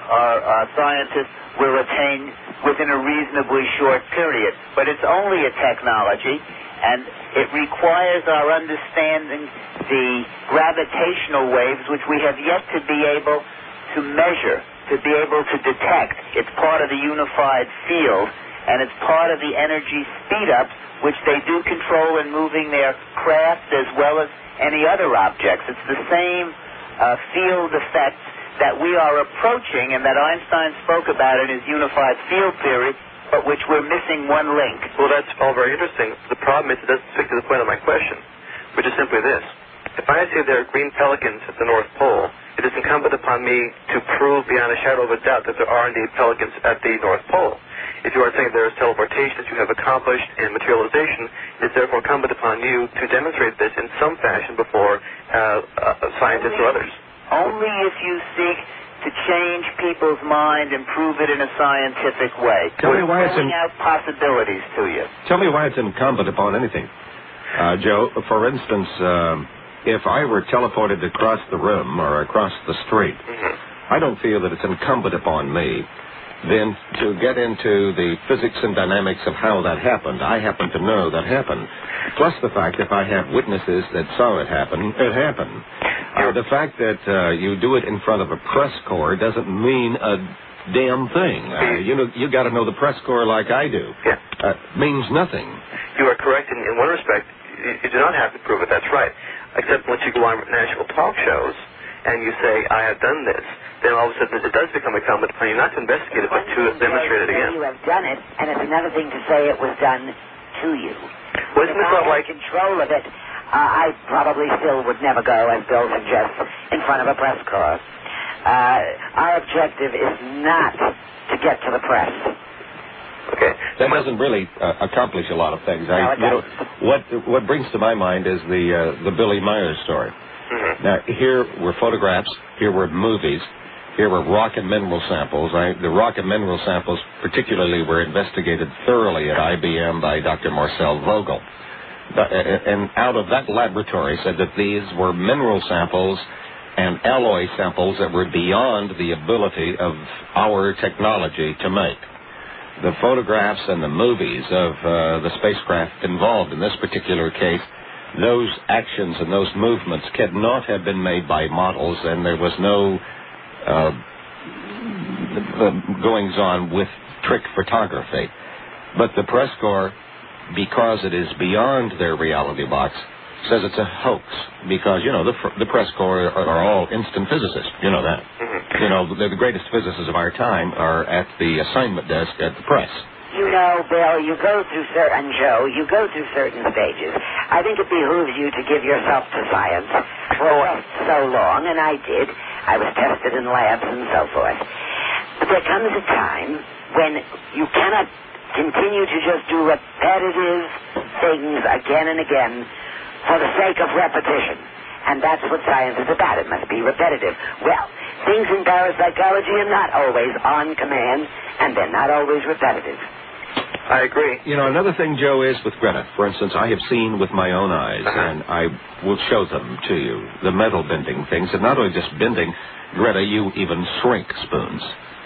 our scientists will attain within a reasonably short period. But it's only a technology, and it requires our understanding the gravitational waves, which we have yet to be able to measure, to be able to detect. It's part of the unified field, and it's part of the energy speed-ups, which they do control in moving their craft as well as any other objects. It's the same field effect that we are approaching and that Einstein spoke about in his unified field theory, but which we're missing one link. Well, that's all very interesting. The problem is it doesn't speak to the point of my question, which is simply this. If I say there are green pelicans at the North Pole, it is incumbent upon me to prove beyond a shadow of a doubt that there are indeed pelicans at the North Pole. If you are saying there is teleportation that you have accomplished and materialization, it is therefore incumbent upon you to demonstrate this in some fashion before scientists or others. Only if you seek to change people's mind and prove it in a scientific way. Tell me why it's out possibilities to you. Tell me why it's incumbent upon anything. Joe, for instance, if I were teleported across the room or across the street, I don't feel that it's incumbent upon me then to get into the physics and dynamics of how that happened. I happen to know that happened. Plus the fact if I have witnesses that saw it happen, it happened. The fact that you do it in front of a press corps doesn't mean a damn thing. You got to know the press corps like I do. Yeah. Means nothing. You are correct in one respect. You do not have to prove it. That's right. Except once you go on national talk shows and you say, I have done this, then all of a sudden it does become incumbent upon you not to investigate it, but to demonstrate it again. You have done it, and it's another thing to say it was done to you. Wasn't it not like control of it? I probably still would never go, as Bill suggests, in front of a press corps. Our objective is not to get to the press. Okay. That doesn't really accomplish a lot of things. What brings to my mind is the Billy Myers story. Now, here were photographs, here were movies, here were rock and mineral samples. The rock and mineral samples particularly were investigated thoroughly at IBM by Dr. Marcel Vogel. And out of that laboratory said that these were mineral samples and alloy samples that were beyond the ability of our technology to make. The photographs and the movies of the spacecraft involved in this particular case, those actions and those movements could not have been made by models, and there was no goings-on with trick photography. But the press corps, because it is beyond their reality box, says it's a hoax, because, the press corps are all instant physicists. You know that. The greatest physicists of our time are at the assignment desk at the press. Bill, you go through certain stages. I think it behooves you to give yourself to science for so long, and I did. I was tested in labs and so forth. But there comes a time when you cannot continue to just do repetitive things again and again for the sake of repetition. And that's what science is about. It must be repetitive. Well, things in parapsychology are not always on command, and they're not always repetitive. I agree. Another thing, Joe, is with Greta. For instance, I have seen with my own eyes, and I will show them to you, the metal bending things. And not only just bending, Greta, you even shrink spoons.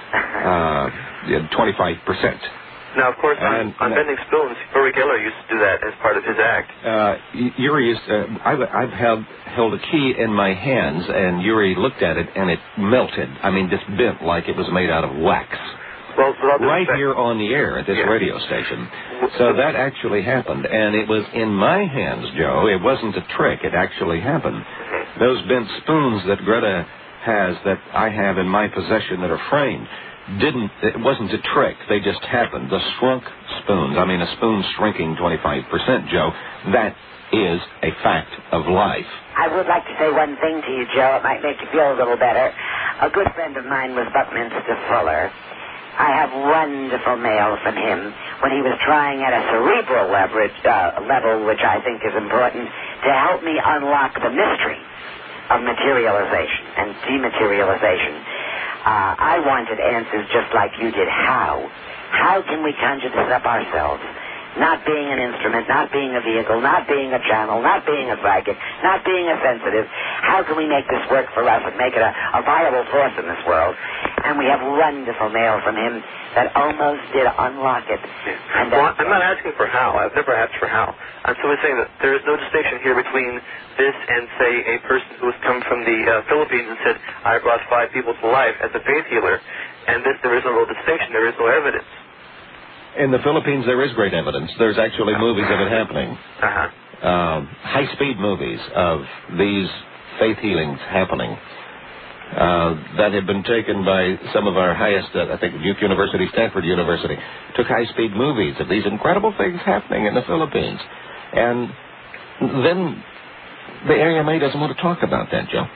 25%. Now, of course, on bending spoons, Uri Geller used to do that as part of his act. Yuri used I've held a key in my hands, and Yuri looked at it, and it melted. I mean, just bent like it was made out of wax. Well, right here on the air at this radio station. So that actually happened, and it was in my hands, Joe. It wasn't a trick. It actually happened. Those bent spoons that Greta has, that I have in my possession that are framed, it wasn't a trick. They just happened. The shrunk spoons, a spoon shrinking 25%, Joe, that is a fact of life. I would like to say one thing to you, Joe. It might make you feel a little better. A good friend of mine was Buckminster Fuller. I have wonderful mail from him when he was trying at a cerebral level, which I think is important, to help me unlock the mystery of materialization and dematerialization. I wanted answers just like you did. How? How can we conjure this up ourselves? Not being an instrument, not being a vehicle, not being a channel, not being a psychic, not being a sensitive. How can we make this work for us and make it a viable force in this world? And we have wonderful mail from him that almost did unlock it. And well, I'm not asking for how. I've never asked for how. I'm simply saying that there is no distinction here between this and, say, a person who has come from the Philippines and said, I brought 5 people to life as a faith healer, and this, there is no real distinction. There is no evidence. In the Philippines, there is great evidence. There's actually movies of it happening. High-speed movies of these faith healings happening. That had been taken by some of our highest, I think, Duke University, Stanford University, took high-speed movies of these incredible things happening in the Philippines. And then the AMA doesn't want to talk about that, Joe.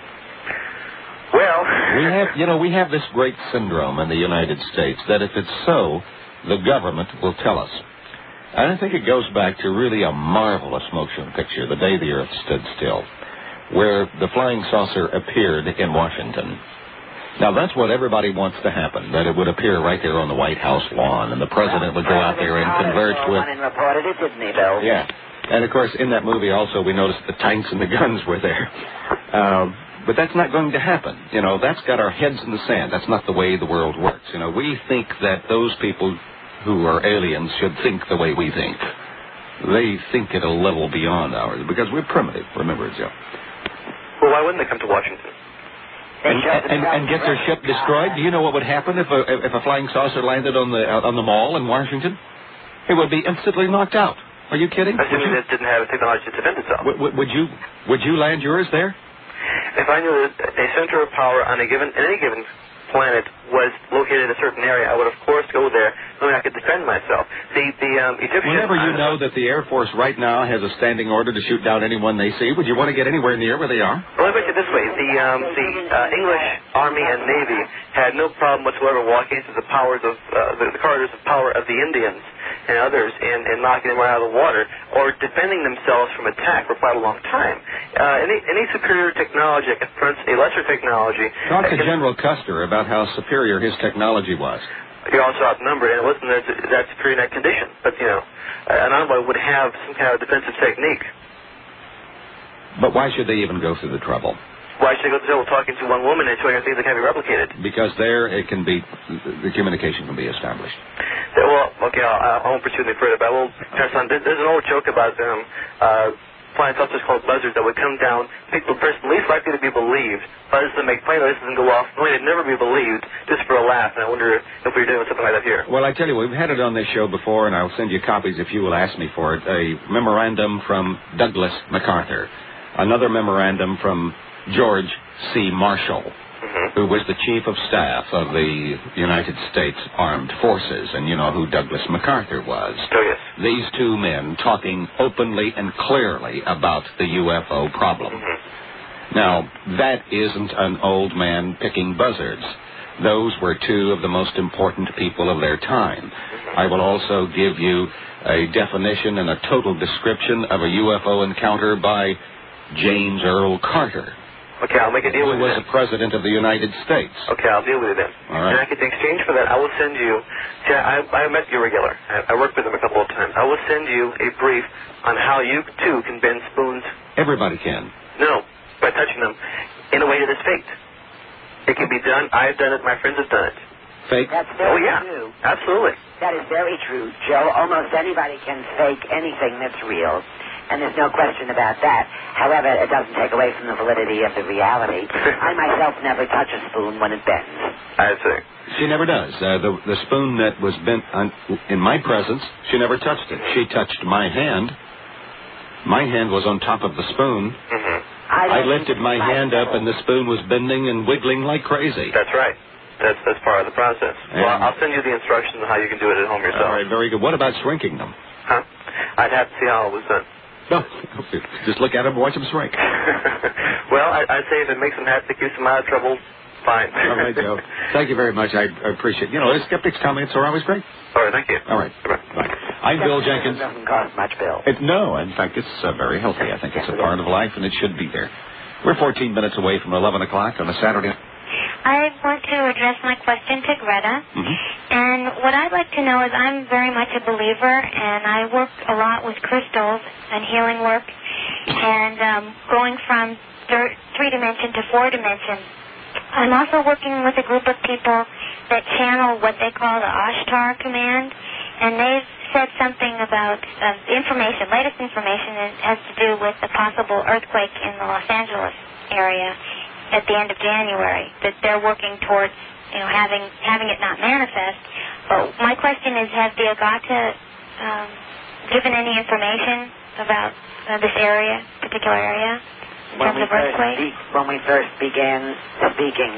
Well, we have this great syndrome in the United States that if it's so, the government will tell us. And I think it goes back to really a marvelous motion picture, The Day the Earth Stood Still, where the flying saucer appeared in Washington. Now, that's what everybody wants to happen, that it would appear right there on the White House lawn, and the president would go out there and converge with... And reported it, didn't he, Bill? Yeah. And, of course, in that movie also we noticed the tanks and the guns were there. But that's not going to happen. That's got our heads in the sand. That's not the way the world works. We think that those people who are aliens should think the way we think. They think at a level beyond ours, because we're primitive, remember, Joe. Well, why wouldn't they come to Washington? And get their ship destroyed? Do you know what would happen if a flying saucer landed on the mall in Washington? It would be instantly knocked out. Are you kidding? Assuming it didn't have technology to defend itself. Would you land yours there? If I knew that a center of power on any given planet was located in a certain area, I would, of course, go there knowing I could defend myself. The Egyptians... Whenever you know that the Air Force right now has a standing order to shoot down anyone they see, would you want to get anywhere near where they are? Well, let me put it this way. The English Army and Navy had no problem whatsoever walking into the powers of the corridors of power of the Indians and others and knocking them right out of the water or defending themselves from attack for quite a long time. Any superior technology that confronts a lesser technology... Talk to General Custer about how superior his technology was. You're also outnumbered, and listen, that's superior in that condition. But, an envoy would have some kind of defensive technique. But why should they even go through the trouble? Why should they go through the trouble talking to one woman and showing her things that can't be replicated? Because there the communication can be established. Well, okay, I won't pursue any further, but I will pass on. There's an old joke about flying saucers called buzzards that would come down, pick the person least likely to be believed, buzzes and make funny noises and go off, knowing they'd never be believed, just for a laugh. And I wonder if we're doing something like that here. Well, I tell you, we've had it on this show before, and I'll send you copies if you will ask me for it. A memorandum from Douglas MacArthur. Another memorandum from George C. Marshall, who was the chief of staff of the United States Armed Forces, and you know who Douglas MacArthur was. Oh, yes. These two men talking openly and clearly about the UFO problem. Now, that isn't an old man picking buzzards. Those were two of the most important people of their time. I will also give you a definition and a total description of a UFO encounter by James Earl Carter. Okay, I'll make a deal with you. Who was the President of the United States. Okay, I'll deal with you then. All right. And in exchange for that, I will send you... See, I met you regular. I worked with him a couple of times. I will send you a brief on how you, too, can bend spoons. Everybody can. No, by touching them in a way that is faked. It can be done. I've done it. My friends have done it. Fake? That's very Oh, true. yeah. Absolutely. That is very true, Joe. Almost anybody can fake anything that's real. And there's no question about that. However, it doesn't take away from the validity of the reality. I myself never touch a spoon when it bends. I see. She never does. The spoon that was bent in my presence, she never touched it. She touched my hand. My hand was on top of the spoon. I lifted my hand up, and the spoon was bending and wiggling like crazy. That's right. That's part of the process. And well, I'll send you the instructions on how you can do it at home yourself. All right, very good. What about shrinking them? Huh? I'd have to see how it was done. No, just look at them and watch them shrink. Well, I'd say if it makes them happy, keeps them out of trouble, fine. All right, Joe. Thank you very much. I appreciate it. The skeptics' comments are always great. All right, thank you. All right. Bye. I'm Bill Jenkins. It doesn't cost much, Bill. No, in fact, it's very healthy. I think it's a part of life, and it should be there. We're 14 minutes away from 11 o'clock on a Saturday. I want to address my question to Greta. And what I'd like to know is I'm very much a believer, and I work a lot with crystals and healing work, and going from 3 dimension to 4 dimension. I'm also working with a group of people that channel what they call the Ashtar command, and they've said something about latest information that has to do with the possible earthquake in the Los Angeles area at the end of January, that they're working towards, having it not manifest. But my question is, have the Agata given any information about this particular area, in terms of earthquake? When we first began speaking,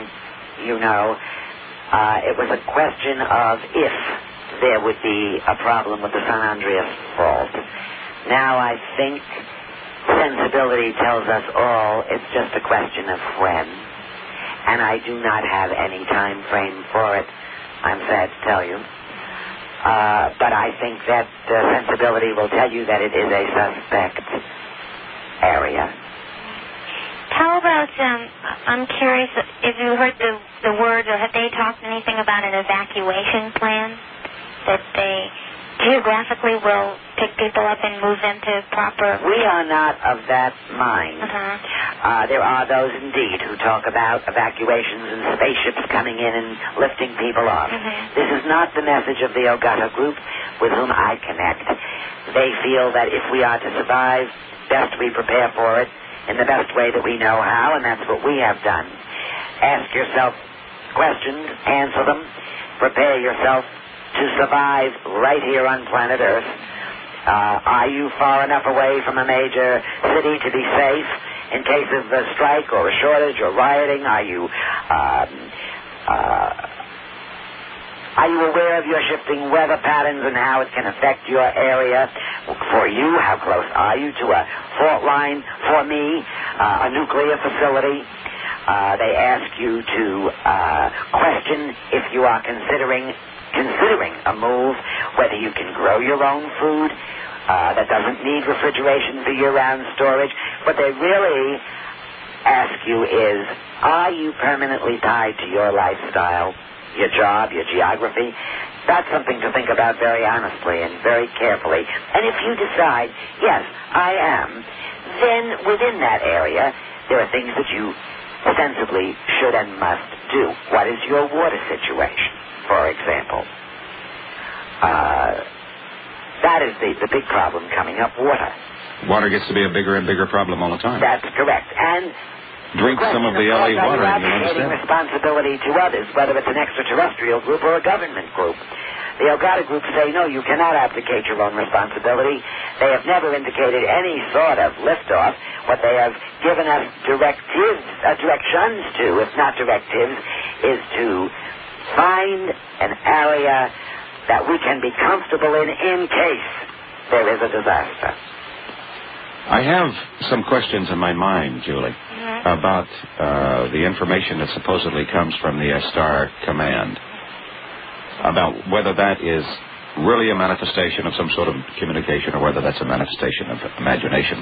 it was a question of if there would be a problem with the San Andreas Fault. Now I think sensibility tells us all it's just a question of when. And I do not have any time frame for it, I'm sad to tell you. But I think that sensibility will tell you that it is a suspect area. How about, I'm curious if you heard the word, or have they talked anything about an evacuation plan? That they geographically will pick people up and move them to proper... We are not of that mind. Uh-huh. There are those, indeed, who talk about evacuations and spaceships coming in and lifting people off. Mm-hmm. This is not the message of the Ogata group with whom I connect. They feel that if we are to survive, best we prepare for it in the best way that we know how, and that's what we have done. Ask yourself questions, answer them, prepare yourself to survive right here on planet Earth. Are you far enough away from a major city to be safe in case of a strike or a shortage or rioting? Are you aware of your shifting weather patterns and how it can affect your area? For you, how close are you to a fault line? For me, a nuclear facility. They ask you to question if you are considering a move, whether you can grow your own food that doesn't need refrigeration for year-round storage. What they really ask you is, are you permanently tied to your lifestyle, your job, your geography? That's something to think about very honestly and very carefully. And if you decide, yes, I am, then within that area, there are things that you sensibly should and must do. What is your water situation, for example? That is the big problem coming up, water. Water gets to be a bigger and bigger problem all the time. That's correct. And drink some of the LA water and you'll understand. Responsibility to others, whether it's an extraterrestrial group or a government group. The Ogata group say, no, you cannot abdicate your own responsibility. They have never indicated any sort of liftoff. What they have given us directions to, if not directives, is to find an area that we can be comfortable in case there is a disaster. I have some questions in my mind, Julie, about the information that supposedly comes from the Ashtar Command, about whether that is really a manifestation of some sort of communication or whether that's a manifestation of imagination.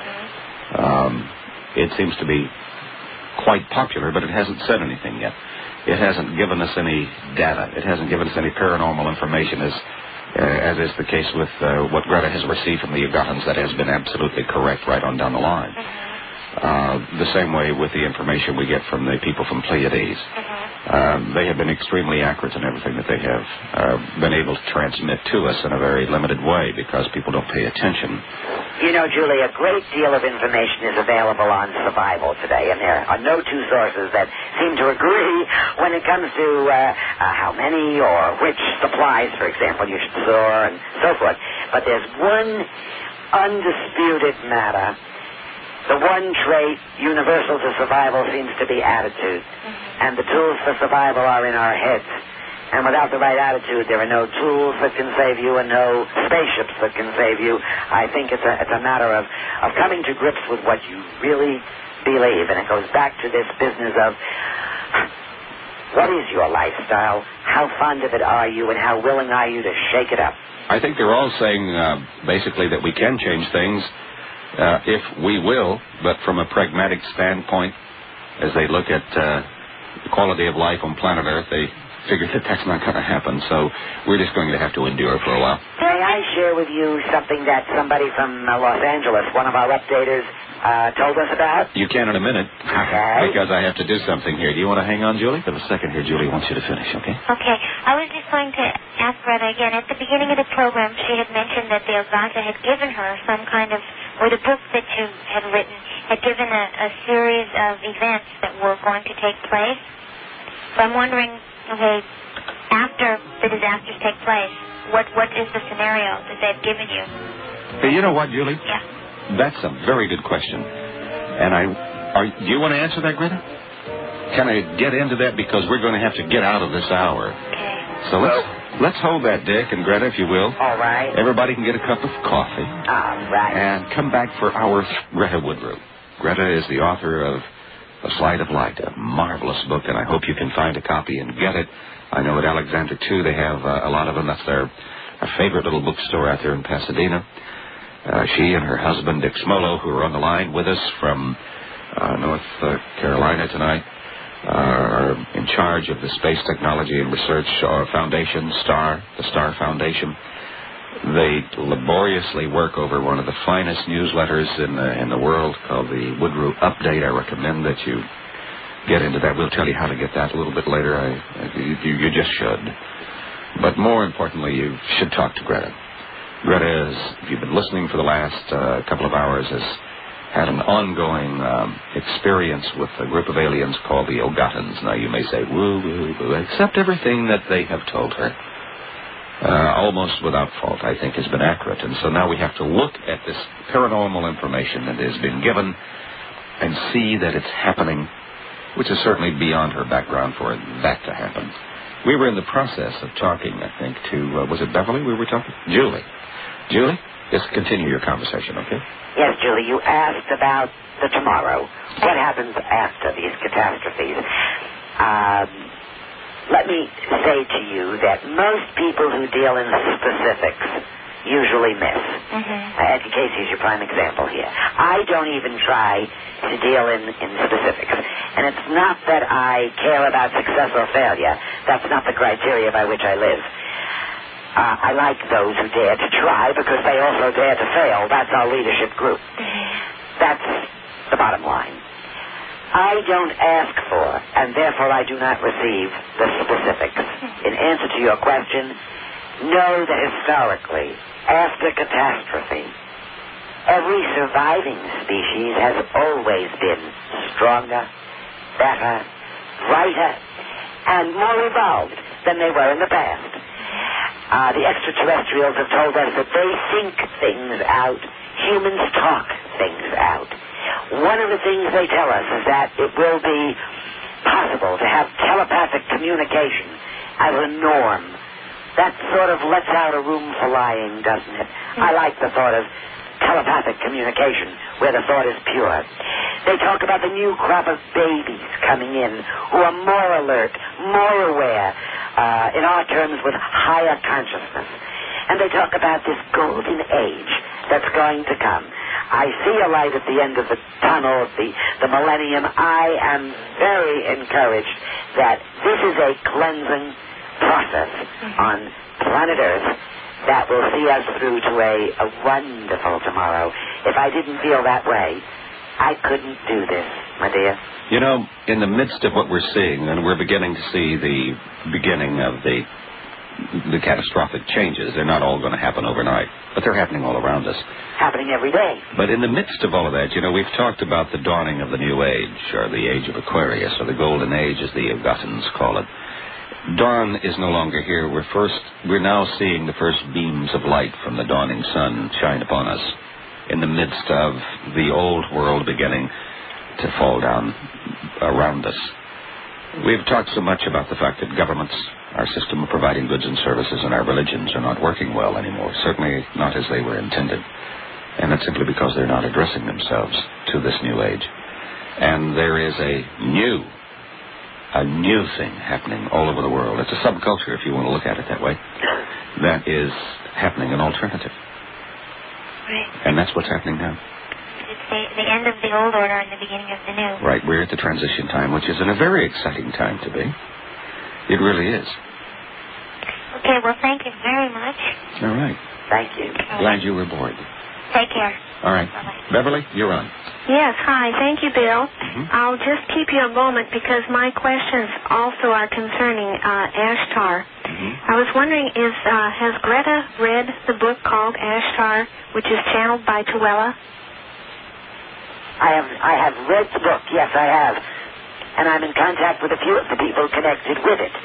It seems to be quite popular, but it hasn't said anything yet. It hasn't given us any data. It hasn't given us any paranormal information, as is the case with what Greta has received from the Ogatans, that has been absolutely correct right on down the line. The same way with the information we get from the people from Pleiades. They have been extremely accurate in everything that they have been able to transmit to us in a very limited way because people don't pay attention. You know, Julie, a great deal of information is available on survival today, and there are no two sources that seem to agree when it comes to how many or which supplies, for example, you should store and so forth. But there's one undisputed matter. The one trait universal to survival seems to be attitude. And the tools for survival are in our heads. And without the right attitude, there are no tools that can save you and no spaceships that can save you. I think it's a matter of coming to grips with what you really believe. And it goes back to this business of what is your lifestyle? How fond of it are you? And how willing are you to shake it up? I think they're all saying basically that we can change things if we will, but from a pragmatic standpoint, as they look at the quality of life on planet Earth, they figured that that's not going to happen, so we're just going to have to endure for a while. May I share with you something that somebody from Los Angeles, one of our updaters, told us about? You can in a minute. Okay. Because I have to do something here. Do you want to hang on, Julie? For a second here, Julie wants you to finish, okay? Okay. I was just going to ask Greta again. At the beginning of the program, she had mentioned that the Ogata had given her some kind of, or the book that you had written had given a series of events that were going to take place. So I'm wondering, okay, after the disasters take place, what is the scenario that they've given you? Hey, you know what, Julie? Yeah. That's a very good question. And do you want to answer that, Greta? Can I get into that? Because we're going to have to get out of this hour. Okay. So let's hold that, Dick and Greta, if you will. All right. Everybody can get a cup of coffee. All right. And come back for our Greta Woodruff. Greta is the author of A Sleight of Light, a marvelous book, and I hope you can find a copy and get it. I know at Alexander, too, they have a lot of them. That's their favorite little bookstore out there in Pasadena. She and her husband, Dick Smolo, who are on the line with us from North Carolina tonight, are in charge of the Space Technology and Research Foundation, the STAR Foundation. They laboriously work over one of the finest newsletters in the world called the Woodruff Update. I recommend that you get into that. We'll tell you how to get that a little bit later. You just should. But more importantly, you should talk to Greta. Greta, if you've been listening for the last couple of hours, has had an ongoing experience with a group of aliens called the Ogatans. Now, you may say, woo, woo, woo, except everything that they have told her, almost without fault, I think, has been accurate. And so now we have to look at this paranormal information that has been given and see that it's happening, which is certainly beyond her background for that to happen. We were in the process of talking, I think, to, was it Beverly we were talking? Julie, just continue your conversation, okay? Yes, Julie, you asked about the tomorrow. What happens after these catastrophes? Let me say to you that most people who deal in specifics usually miss. Eddie Casey's your prime example here. I don't even try to deal in specifics. And it's not that I care about success or failure. That's not the criteria by which I live. I like those who dare to try because they also dare to fail. That's our leadership group. That's the bottom line. I don't ask for, and therefore I do not receive, the specifics. In answer to your question, know that historically, after catastrophe, every surviving species has always been stronger, better, brighter, and more evolved than they were in the past. The extraterrestrials have told us that they think things out. Humans talk things out. One of the things they tell us is that it will be possible to have telepathic communication as a norm. That sort of lets out a room for lying, doesn't it? I like the thought of telepathic communication where the thought is pure. They talk about the new crop of babies coming in who are more alert, more aware, in our terms with higher consciousness. And they talk about this golden age that's going to come. I see a light at the end of the tunnel, the millennium. I am very encouraged that this is a cleansing process on planet Earth that will see us through to a wonderful tomorrow. If I didn't feel that way, I couldn't do this, my dear. You know, in the midst of what we're seeing, and we're beginning to see the beginning of the catastrophic changes, they're not all going to happen overnight, but they're happening all around us. Happening every day. But in the midst of all of that, you know, we've talked about the dawning of the new age, or the age of Aquarius, or the golden age, as the Ogatans call it. Dawn is no longer here. We're now seeing the first beams of light from the dawning sun shine upon us in the midst of the old world beginning to fall down around us. We've talked so much about the fact that governments, our system of providing goods and services, and our religions are not working well anymore, certainly not as they were intended. And that's simply because they're not addressing themselves to this new age. And there is a new thing happening all over the world. It's a subculture, if you want to look at it that way, that is happening, an alternative. Right. And that's what's happening now. It's the end of the old order and the beginning of the new. Right, we're at the transition time, which is a very exciting time to be. It really is. Okay, well, thank you very much. All right. Thank you. Glad you were aboard. Take care. All right. Bye-bye. Beverly, you're on. Yes, hi. Thank you, Bill. Mm-hmm. I'll just keep you a moment because my questions also are concerning Ashtar. Mm-hmm. I was wondering, has Greta read the book called Ashtar, which is channeled by Tuella? I have read the book. Yes, I have. And I'm in contact with a few of the people connected with it.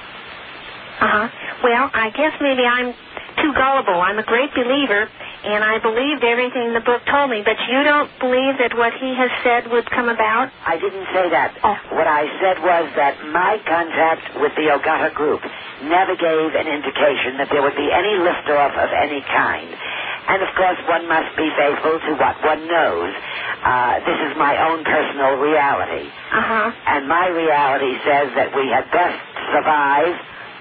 Uh-huh. Well, I guess maybe I'm too gullible. I'm a great believer, and I believed everything the book told me, but you don't believe that what he has said would come about? I didn't say that. Oh. What I said was that my contact with the Ogata group never gave an indication that there would be any liftoff of any kind. And, of course, one must be faithful to what one knows. This is my own personal reality. Uh-huh. And my reality says that we had best survive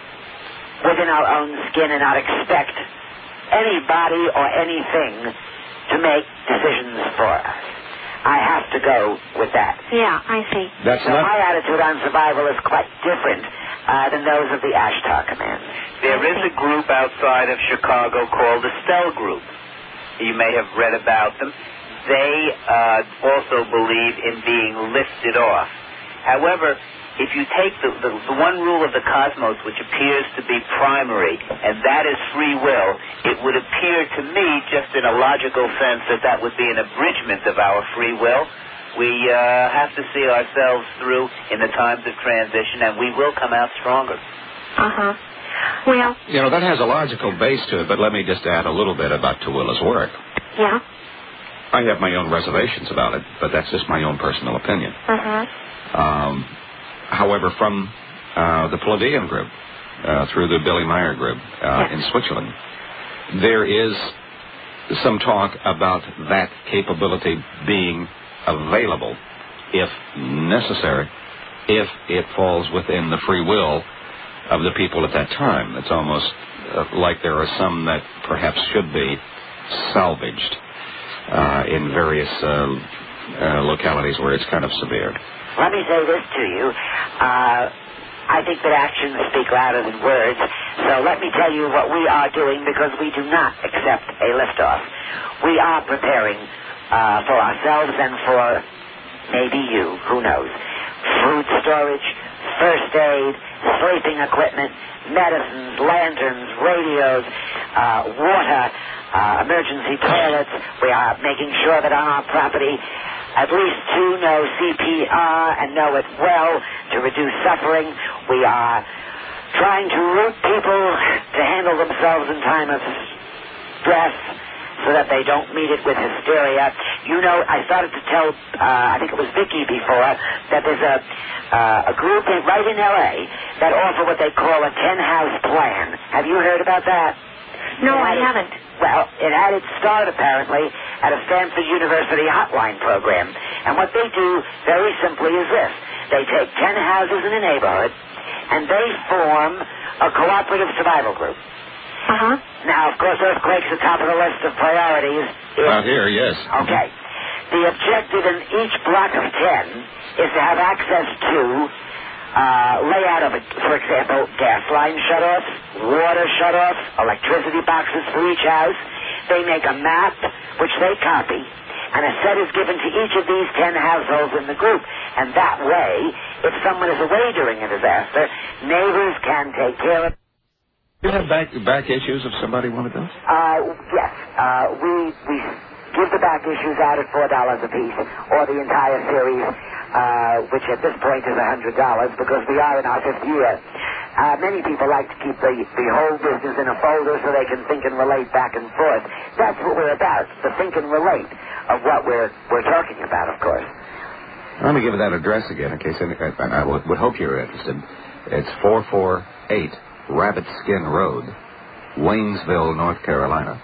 within our own skin and not expect anybody or anything to make decisions for us. I have to go with that. Yeah, I see. So my attitude on survival is quite different than those of the Ashtar Command. There is a group outside of Chicago called the Stell Group. You may have read about them. They also believe in being lifted off. However, if you take the one rule of the cosmos, which appears to be primary, and that is free will, it would appear to me, just in a logical sense, that would be an abridgment of our free will. We have to see ourselves through in the times of transition, and we will come out stronger. Uh-huh. Well... You know, that has a logical base to it, but let me just add a little bit about Tuella's work. Yeah? I have my own reservations about it, but that's just my own personal opinion. Uh-huh. However, from the Pleiadian group, through the Billy Meyer group in Switzerland, there is some talk about that capability being available, if necessary, if it falls within the free will of the people at that time. It's almost like there are some that perhaps should be salvaged in various localities where it's kind of severe. Let me say this to you. I think that actions speak louder than words. So let me tell you what we are doing, because we do not accept a liftoff. We are preparing for ourselves and for maybe you, who knows. Food storage, first aid, sleeping equipment, medicines, lanterns, radios, water, emergency toilets. We are making sure that on our property at least 2 know CPR and know it well to reduce suffering. We are trying to root people to handle themselves in time of stress so that they don't meet it with hysteria. You know, I started to tell, I think it was Vicki before, that there's a group right in L.A. that offer what they call a 10-house plan. Have you heard about that? No, I haven't. Well, it had its start, apparently, at a Stanford University hotline program. And what they do, very simply, is this. They take 10 houses in a neighborhood, and they form a cooperative survival group. Uh-huh. Now, of course, earthquakes are top of the list of priorities. Out here, yes. Okay. The objective in each block of 10 is to have access to layout of, for example, gas line shutoffs, water shutoffs, electricity boxes for each house. They make a map, which they copy, and a set is given to each of these 10 households in the group. And that way, if someone is away during a disaster, neighbors can take care of it. Do you have back issues if somebody wanted those? Yes. We give the back issues out at $4 a piece, or the entire series, which at this point is $100 because we are in our 5th year. Many people like to keep the whole business in a folder so they can think and relate back and forth. That's what we're about, the think and relate of what we're talking about, of course. Let me give that address again in case I would hope you're interested. It's 448 Rabbit Skin Road, Waynesville, North Carolina,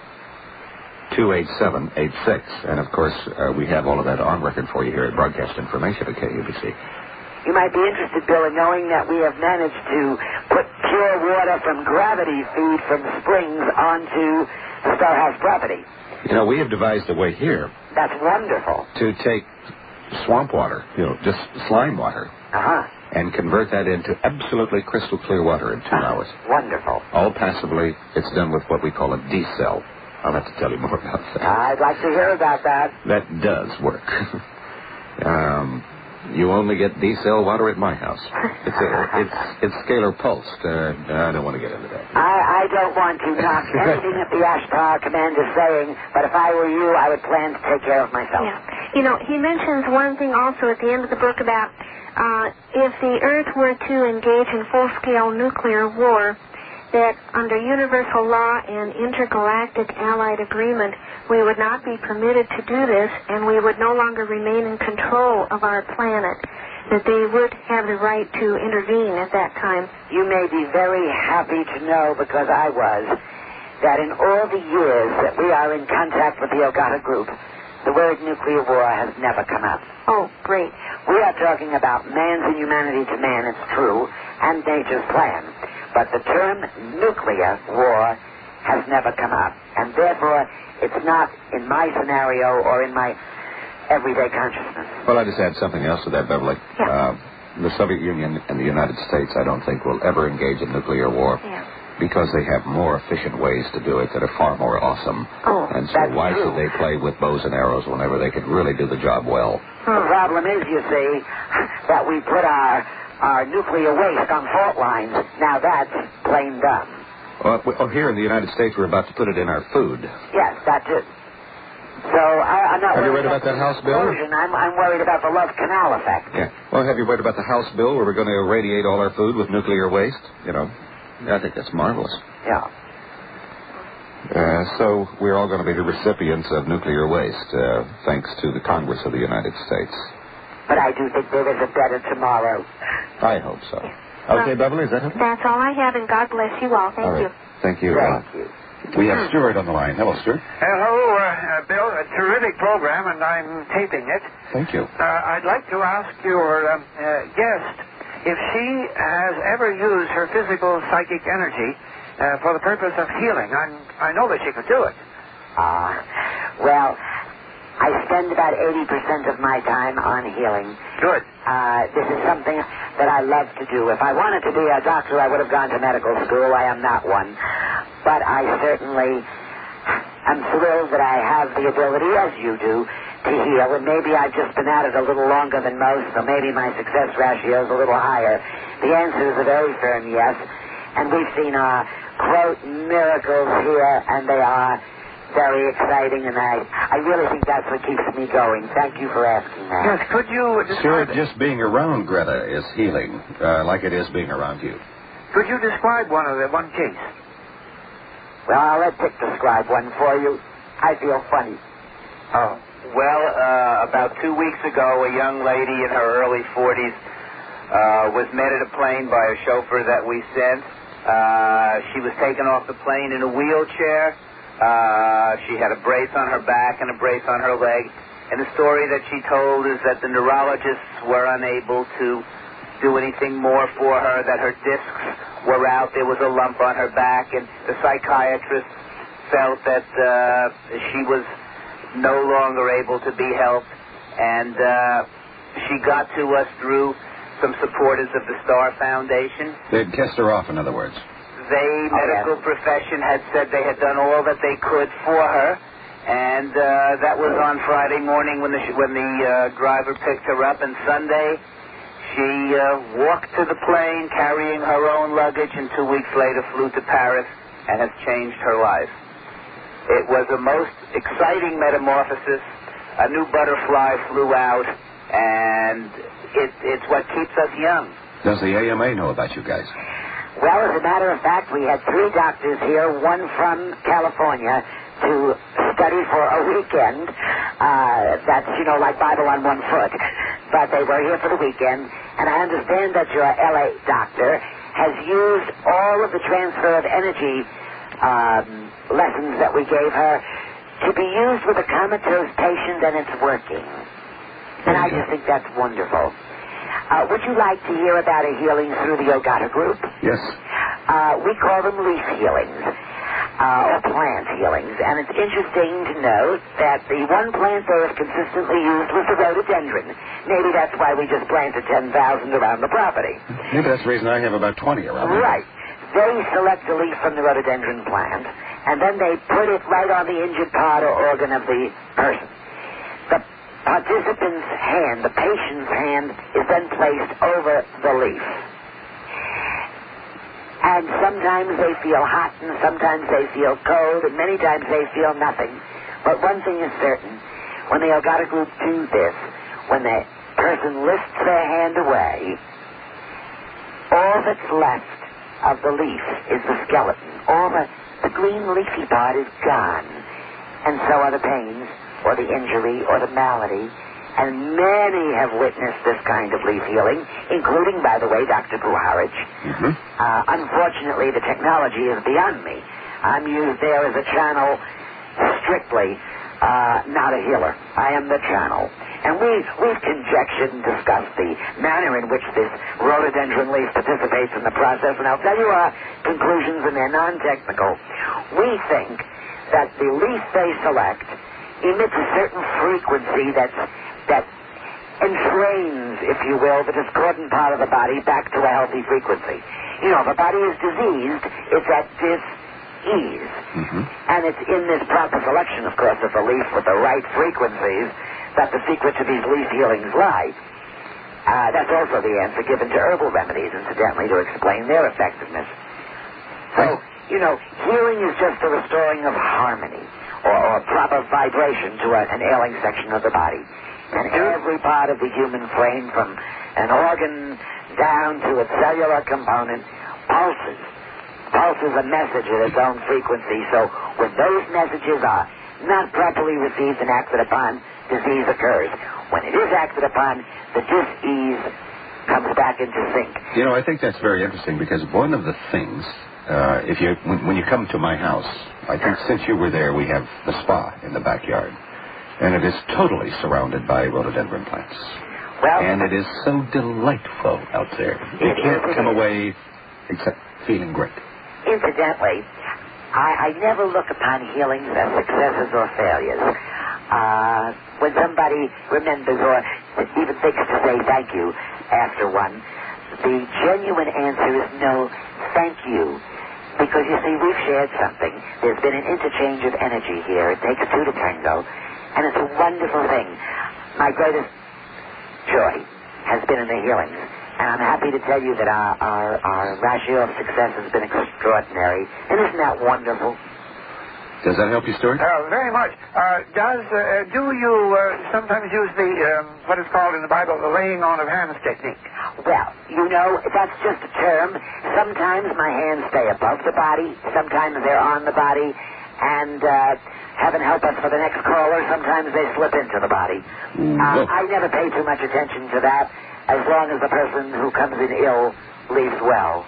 28786. And, of course, we have all of that on record for you here at Broadcast Information at KUBC. You might be interested, Bill, in knowing that we have managed to put pure water from gravity feed from springs onto the Starhouse property. You know, we have devised a way here. That's wonderful. To take swamp water, just slime water, Uh-huh. and convert that into absolutely crystal clear water in 2 hours. Wonderful. All passively. It's done with what we call a D-cell. I'll have to tell you more about that. I'd like to hear about that. That does work. You only get D-cell water at my house. It's scalar pulsed. I don't want to get into that. I don't want to knock anything that the Ashtar Command is saying, but if I were you, I would plan to take care of myself. Yeah. You know, he mentions one thing also at the end of the book about if the Earth were to engage in full-scale nuclear war, that under universal law and intergalactic allied agreement, we would not be permitted to do this, and we would no longer remain in control of our planet, that they would have the right to intervene at that time. You may be very happy to know, because I was, that in all the years that we are in contact with the Ogata Group, the word nuclear war has never come up. Oh, great. We are talking about man's inhumanity to man, it's true, and nature's plan. But the term nuclear war has never come up. And therefore, it's not in my scenario or in my everyday consciousness. Well, I just add something else to that, Beverly. Yeah. The Soviet Union and the United States, I don't think, will ever engage in nuclear war. Yeah. Because they have more efficient ways to do it that are far more awesome. Oh, and so that's why true. should they play with bows and arrows whenever they could really do the job well? The problem is, you see, that we put our nuclear waste on fault lines. Now that's plain dumb. Here in the United States, we're about to put it in our food. Yes, that's it. So I'm not Have you worried read about that House bill? I'm worried about the Love Canal effect. Yeah. Well, have you read about the House bill where we're going to irradiate all our food with nuclear waste? You know, I think that's marvelous. Yeah. So we're all going to be the recipients of nuclear waste, thanks to the Congress of the United States. But I do think there is a better tomorrow. I hope so. Okay, Beverly, is that it? That's all I have, and God bless you all. Thank you. Thank you. Thank you. We have Stuart on the line. Hello, Stuart. Hello, Bill. A terrific program, and I'm taping it. Thank you. I'd like to ask your guest if she has ever used her physical psychic energy for the purpose of healing. I know that she could do it. Well, I spend about 80% of my time on healing. Good. This is something that I love to do. If I wanted to be a doctor, I would have gone to medical school. I am not one. But I certainly am thrilled that I have the ability, as you do, to heal. And maybe I've just been at it a little longer than most, so maybe my success ratio is a little higher. The answer is a very firm yes. And we've seen, quote, miracles here, and they are very exciting, and I really think that's what keeps me going. Thank you for asking that. Yes, could you Stuart, describe just being around Greta is healing, like it is being around you. Could you describe one case? Well, I'll let Dick describe one for you. I feel funny. Oh. Well, about 2 weeks ago, a young lady in her early 40s was met at a plane by a chauffeur that we sent. She was taken off the plane in a wheelchair. She had a brace on her back and a brace on her leg. And the story that she told is that the neurologists were unable to do anything more for her, that her discs were out, there was a lump on her back, and the psychiatrist felt that she was no longer able to be helped. And she got to us through some supporters of the Star Foundation. They'd kissed her off, in other words. The medical profession had said they had done all that they could for her, and that was on Friday morning when the driver picked her up, and Sunday she walked to the plane carrying her own luggage, and 2 weeks later flew to Paris and has changed her life. It was a most exciting metamorphosis. A new butterfly flew out, and it's what keeps us young. Does the AMA know about you guys? Well, as a matter of fact, we had 3 doctors here, one from California, to study for a weekend. That's, like Bible on one foot. But they were here for the weekend, and I understand that your L.A. doctor has used all of the transfer of energy lessons that we gave her to be used with a comatose patient, and it's working. And I just think that's wonderful. Would you like to hear about a healing through the Ogata Group? Yes. We call them leaf healings. or plant healings. And it's interesting to note that the one plant they have consistently used was the rhododendron. Maybe that's why we just planted 10,000 around the property. Maybe that's the reason I have about 20 around. Right. They select a leaf from the rhododendron plant, and then they put it right on the injured part or organ of the person. The participant's hand, the patient's hand, is then placed over the leaf. And sometimes they feel hot, and sometimes they feel cold, and many times they feel nothing. But one thing is certain. When the Ogata group do this, when the person lifts their hand away, all that's left of the leaf is the skeleton. All the green leafy part is gone. And so are the pains, or the injury, or the malady. And many have witnessed this kind of leaf healing, including, by the way, Dr. Puharich. Mm-hmm. Unfortunately, the technology is beyond me. I'm used there as a channel strictly, not a healer. I am the channel. And we've conjectured and discussed the manner in which this rhododendron leaf participates in the process, and I'll tell you our conclusions, and they're non-technical. We think that the leaf they select emits a certain frequency that entrains, if you will, the discordant part of the body back to a healthy frequency. You know, if a body is diseased, it's at dis-ease. Mm-hmm. And it's in this proper selection, of course, of the leaf with the right frequencies that the secret to these leaf healings lie. That's also the answer given to herbal remedies, incidentally, to explain their effectiveness. So, you know, healing is just the restoring of harmony or proper vibration to an ailing section of the body. And every part of the human frame, from an organ down to its cellular component, pulses a message at its own frequency. So when those messages are not properly received and acted upon, disease occurs. When it is acted upon, the dis-ease comes back into sync. You know, I think that's very interesting, because one of the things, when you come to my house, I think since you were there, we have the spa in the backyard. And it is totally surrounded by rhododendron plants. Well, and it is so delightful out there. You can't come away except feeling great. Incidentally, I never look upon healings as successes or failures. When somebody remembers or even thinks to say thank you after one, the genuine answer is no, thank you. Because, you see, we've shared something. There's been an interchange of energy here. It takes two to tango. And it's a wonderful thing. My greatest joy has been in the healings. And I'm happy to tell you that our ratio of success has been extraordinary. And isn't that wonderful? Does that help you, Stuart? Very much. Do you sometimes use the, what is called in the Bible, the laying on of hands technique? Well, you know, that's just a term. Sometimes my hands stay above the body. Sometimes they're on the body. And heaven help us for the next caller, sometimes they slip into the body. I never pay too much attention to that, as long as the person who comes in ill leaves well.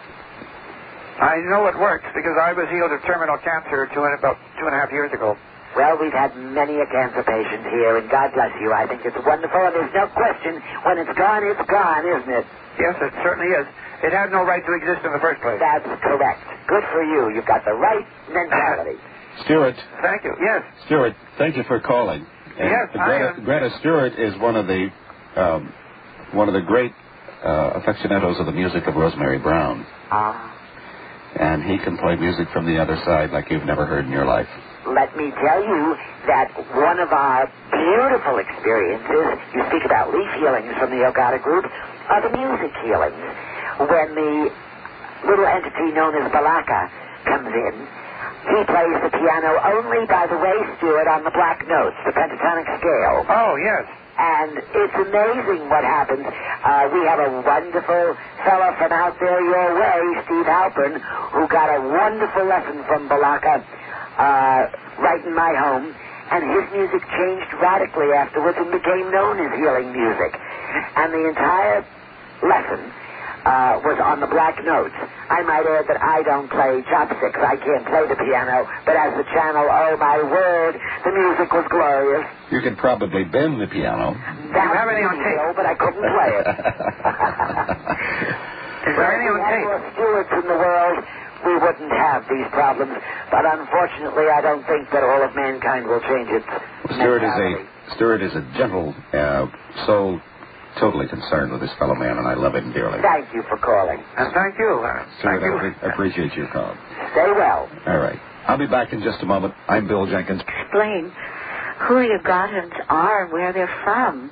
I know it works, because I was healed of terminal cancer about 2.5 years ago. Well, we've had many a cancer patient here, and God bless you. I think it's wonderful, and there's no question, when it's gone, isn't it? Yes, it certainly is. It had no right to exist in the first place. That's correct. Good for you. You've got the right mentality. Stuart. Thank you. Yes. Stuart, thank you for calling. And yes, Greta Stewart is one of the great aficionados of the music of Rosemary Brown. And he can play music from the other side like you've never heard in your life. Let me tell you that one of our beautiful experiences, you speak about leaf healings from the Ogata group, are the music healings. When the little entity known as Balaka comes in, he plays the piano only, by the way, Stuart, on the black notes, the pentatonic scale. Oh, yes. And it's amazing what happens. We have a wonderful fellow from out there your way, Steve Halpern, who got a wonderful lesson from Balaka right in my home. And his music changed radically afterwards and became known as healing music. And the entire lesson was on the black notes. I might add that I don't play chopsticks. I can't play the piano, but as the channel, oh my word, the music was glorious. You could probably bend the piano. That have any on tape, but I couldn't play it. Is there any on tape? More stewards in the world. we wouldn't have these problems. But unfortunately, I don't think that all of mankind will change its mentality. Stuart is a gentle soul, totally concerned with his fellow man, and I love him dearly. Thank you for calling. And thank you. Stuart, I appreciate your call. Stay well. All right. I'll be back in just a moment. I'm Bill Jenkins. Explain who the Ogotans are and where they're from.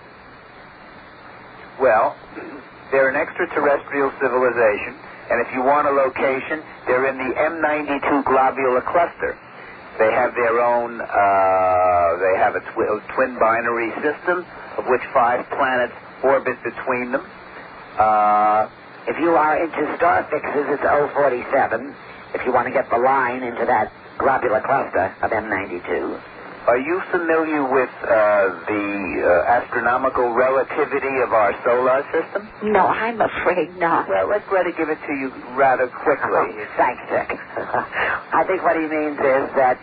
Well, they're an extraterrestrial civilization, and if you want a location, they're in the M92 globular cluster. They have their own, they have a twin binary system, of which 5 planets orbit between them. If you are into star fixes, it's 047. If you want to get the line into that globular cluster of M92. Are you familiar with the astronomical relativity of our solar system? No, I'm afraid not. Well, let Greta give it to you rather quickly. Thanks, Dick. I think what he means is that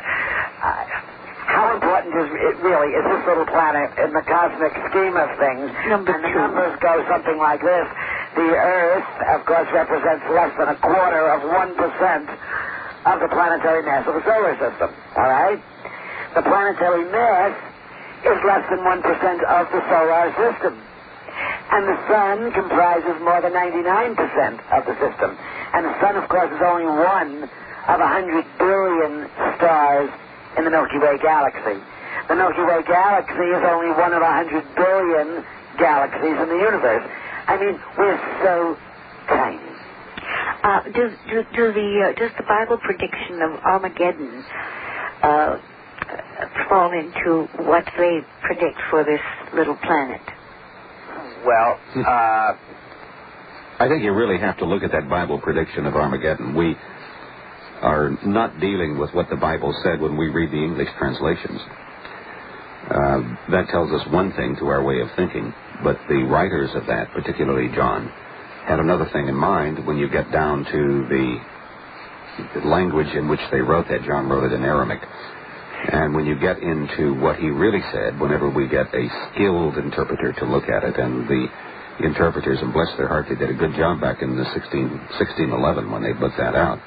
how important is this little planet in the cosmic scheme of things? Number 2. And the numbers go something like this. The Earth, of course, represents less than 1/4 of 1% of the planetary mass of the solar system. All right? The planetary mass is less than 1% of the solar system. And the sun comprises more than 99% of the system. And the sun, of course, is only one of 100 billion stars in the Milky Way galaxy. The Milky Way galaxy is only one of 100 billion galaxies in the universe. I mean, we're so tiny. Does the Bible prediction of Armageddon fall into what they predict for this little planet? Well, I think you really have to look at that Bible prediction of Armageddon. We are not dealing with what the Bible said when we read the English translations. That tells us one thing to our way of thinking, but the writers of that, particularly John, had another thing in mind when you get down to the language in which they wrote that. John wrote it in Aramaic. And when you get into what he really said, whenever we get a skilled interpreter to look at it, and the interpreters, and bless their heart, they did a good job back in the 1611 when they put that out,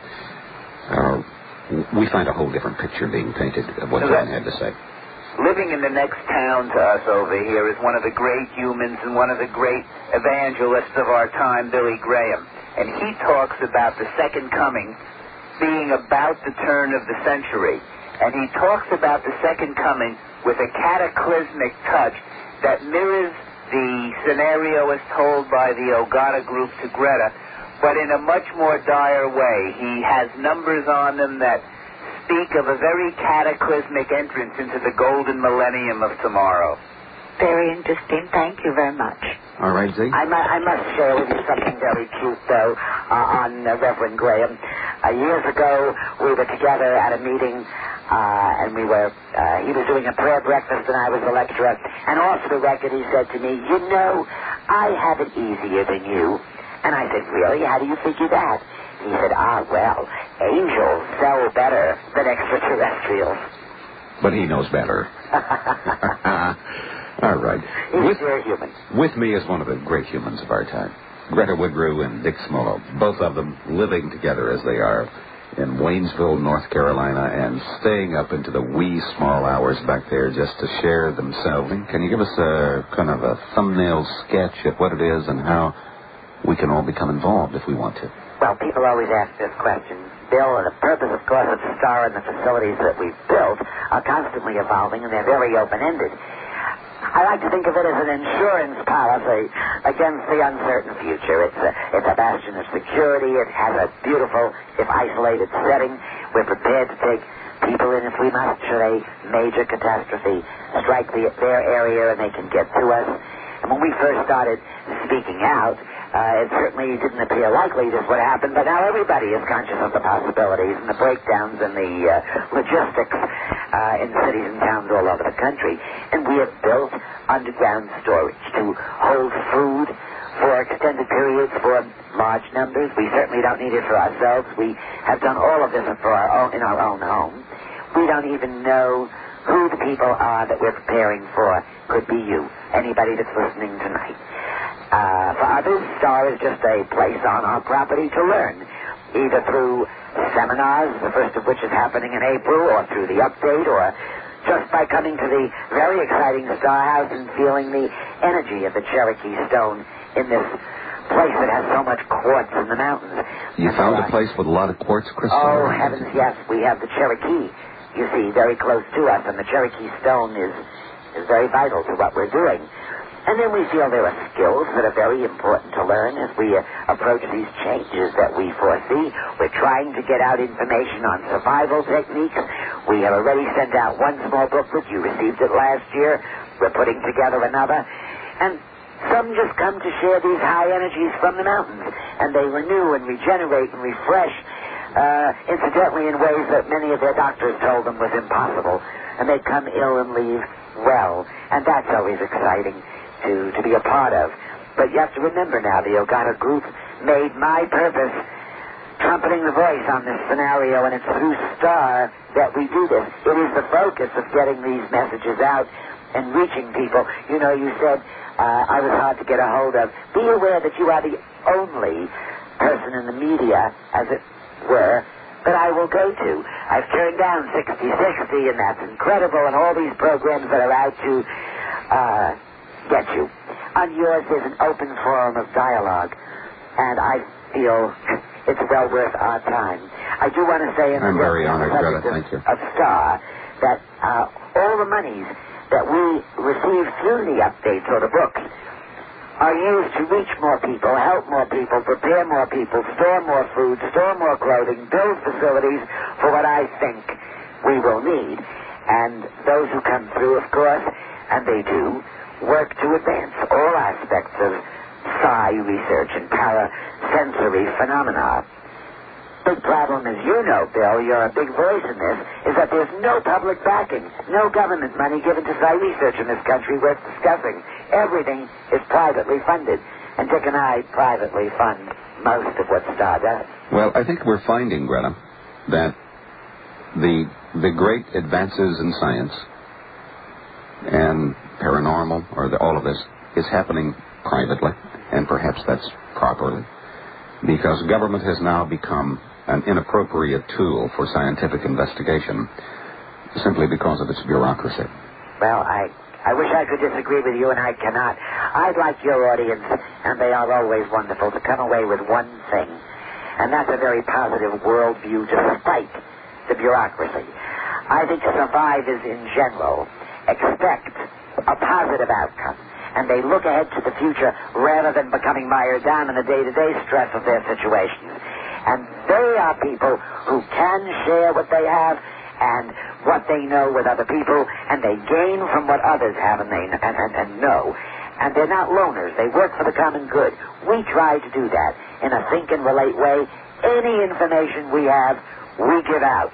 we find a whole different picture being painted of what John had to say. Living in the next town to us over here is one of the great humans and one of the great evangelists of our time, Billy Graham. And he talks about the second coming being about the turn of the century. And he talks about the second coming with a cataclysmic touch that mirrors the scenario as told by the Ogata group to Greta, but in a much more dire way. He has numbers on them that speak of a very cataclysmic entrance into the golden millennium of tomorrow. Very interesting. Thank you very much. All right, Z? I must share with you something very cute, though, on Reverend Graham. Years ago, we were together at a meeting, and he was doing a prayer breakfast, and I was the lecturer. And off the record, he said to me, "You know, I have it easier than you." And I said, "Really? How do you figure that?" He said, well, angels sell better than extraterrestrials. But he knows better. All right. He's a human. With me is one of the great humans of our time, Greta Woodrue and Dick Smolo, both of them living together as they are in Waynesville, North Carolina, and staying up into the wee small hours back there just to share themselves. Can you give us a kind of a thumbnail sketch of what it is and how we can all become involved if we want to? Well, people always ask this question, Bill, and the purpose, of course, of STAR and the facilities that we've built are constantly evolving, and they're very open-ended. I like to think of it as an insurance policy against the uncertain future. It's a bastion of security. It has a beautiful, if isolated, setting. We're prepared to take people in if we must, should a major catastrophe strike their area and they can get to us. And when we first started speaking out, it certainly didn't appear likely this would happen, but now everybody is conscious of the possibilities and the breakdowns and the logistics in cities and towns all over the country. And we have built underground storage to hold food for extended periods for large numbers. We certainly don't need it for ourselves. We have done all of this in our own home. We don't even know who the people are that we're preparing for. Could be you, anybody that's listening tonight. For others, STAR is just a place on our property to learn. either through seminars, the first of which is happening in April, or through the update, or just by coming to the very exciting Star House and feeling the energy of the Cherokee Stone in this place that has so much quartz in the mountains. You found a place with a lot of quartz crystal? Oh, heavens, yes. We have the Cherokee, you see, very close to us, and the Cherokee Stone is very vital to what we're doing. And then we feel there are skills that are very important to learn as we approach these changes that we foresee. We're trying to get out information on survival techniques. We have already sent out one small booklet. You received it last year. We're putting together another. And some just come to share these high energies from the mountains, and they renew and regenerate and refresh, incidentally in ways that many of their doctors told them was impossible, and they come ill and leave well, and that's always exciting to be a part of. But you have to remember now, the Ogata Group made my purpose trumpeting the voice on this scenario, and it's through STAR that we do this. It is the focus of getting these messages out and reaching people. You know, you said I was hard to get a hold of. Be aware that you are the only person in the media, as it were, that I will go to. I've turned down 60/60, and that's incredible, and all these programs that are out to get you. On yours, there's an open forum of dialogue, and I feel it's well worth our time. I do want to say, I'm very honored, Greta. Thank you. Of STAR, that all the monies that we receive through the updates or the books are used to reach more people, help more people, prepare more people, store more food, store more clothing, build facilities for what I think we will need. And those who come through, of course, and they do, work to advance all aspects of psi research and parasensory phenomena. Big problem, as you know, Bill, you're a big voice in this, is that there's no public backing, no government money given to psi research in this country worth discussing. Everything is privately funded, and Dick and I privately fund most of what STAR does. Well, I think we're finding, Greta, that the great advances in science and paranormal, or all of this, is happening privately, and perhaps that's properly, because government has now become an inappropriate tool for scientific investigation simply because of its bureaucracy. Well, I wish I could disagree with you, and I cannot. I'd like your audience, and they are always wonderful, to come away with one thing, and that's a very positive worldview despite the bureaucracy. I think survivors in general expect a positive outcome, and they look ahead to the future rather than becoming mired down in the day-to-day stress of their situations. And they are people who can share what they have and what they know with other people, and they gain from what others have and they and know. And they're not loners. They work for the common good. We try to do that in a think and relate way. Any information we have, we give out.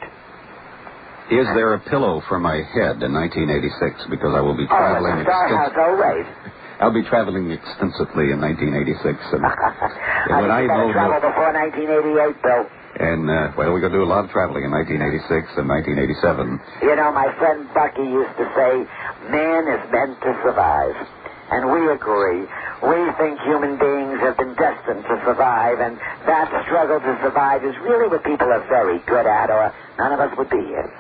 Is there a pillow for my head in 1986? Because I will be traveling always. I'll be traveling extensively in 1986. And when I know travel before 1988, Bill. And, well, we're going to do a lot of traveling in 1986 and 1987. You know, my friend Bucky used to say, man is meant to survive. And we agree. We think human beings have been destined to survive, and that struggle to survive is really what people are very good at, or none of us would be here.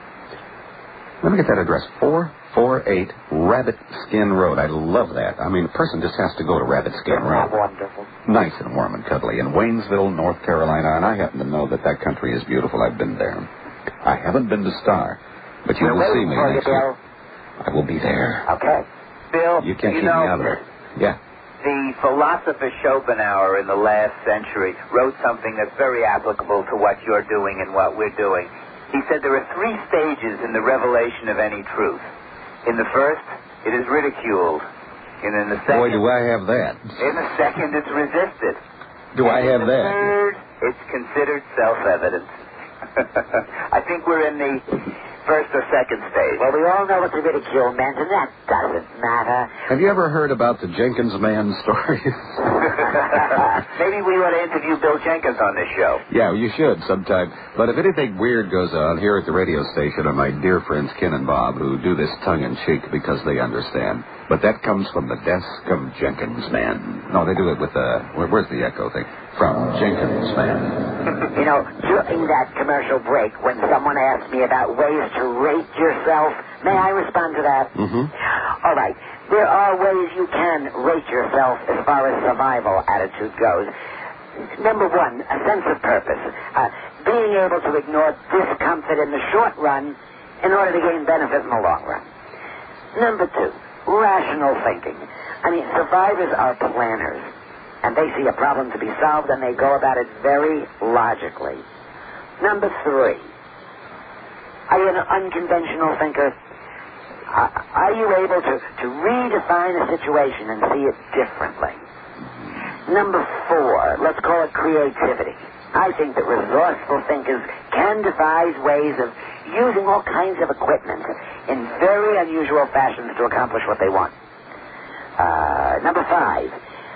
Let me get that address. 448 Rabbit Skin Road. I love that. I mean, a person just has to go to Rabbit Skin Road. Wonderful. Nice and warm and cuddly. In Waynesville, North Carolina, and I happen to know that country is beautiful. I've been there. I haven't been to Star, but you will see me next year. I will be there. Okay. Bill, you can't keep me out of it. Yeah. The philosopher Schopenhauer in the last century wrote something that's very applicable to what you're doing and what we're doing. He said there are 3 stages in the revelation of any truth. In the first, it is ridiculed. And in the second... Boy, do I have that. In the second, it's resisted. Do I have that? In the third, it's considered self-evident. I think we're in the first or second stage. Well, we all know what the ridicule meant, and that doesn't matter. Have you ever heard about the Jenkins Man stories? Maybe we ought to interview Bill Jenkins on this show. Yeah, you should sometime. But if anything weird goes on here at the radio station are my dear friends Ken and Bob, who do this tongue-in-cheek because they understand. But that comes from the desk of Jenkins Man. No, they do it with where's the echo thing? From Jenkins Man. You know, during that commercial break, when someone asked me about ways to rate yourself, may I respond to that? Mm-hmm. All right. There are ways you can rate yourself as far as survival attitude goes. Number one, a sense of purpose. Being able to ignore discomfort in the short run in order to gain benefit in the long run. Number two, rational thinking. I mean, survivors are planners, and they see a problem to be solved, and they go about it very logically. Number three, are you an unconventional thinker? Are you able to redefine a situation and see it differently? Number four, let's call it creativity. I think that resourceful thinkers can devise ways of using all kinds of equipment in very unusual fashions to accomplish what they want. Number five,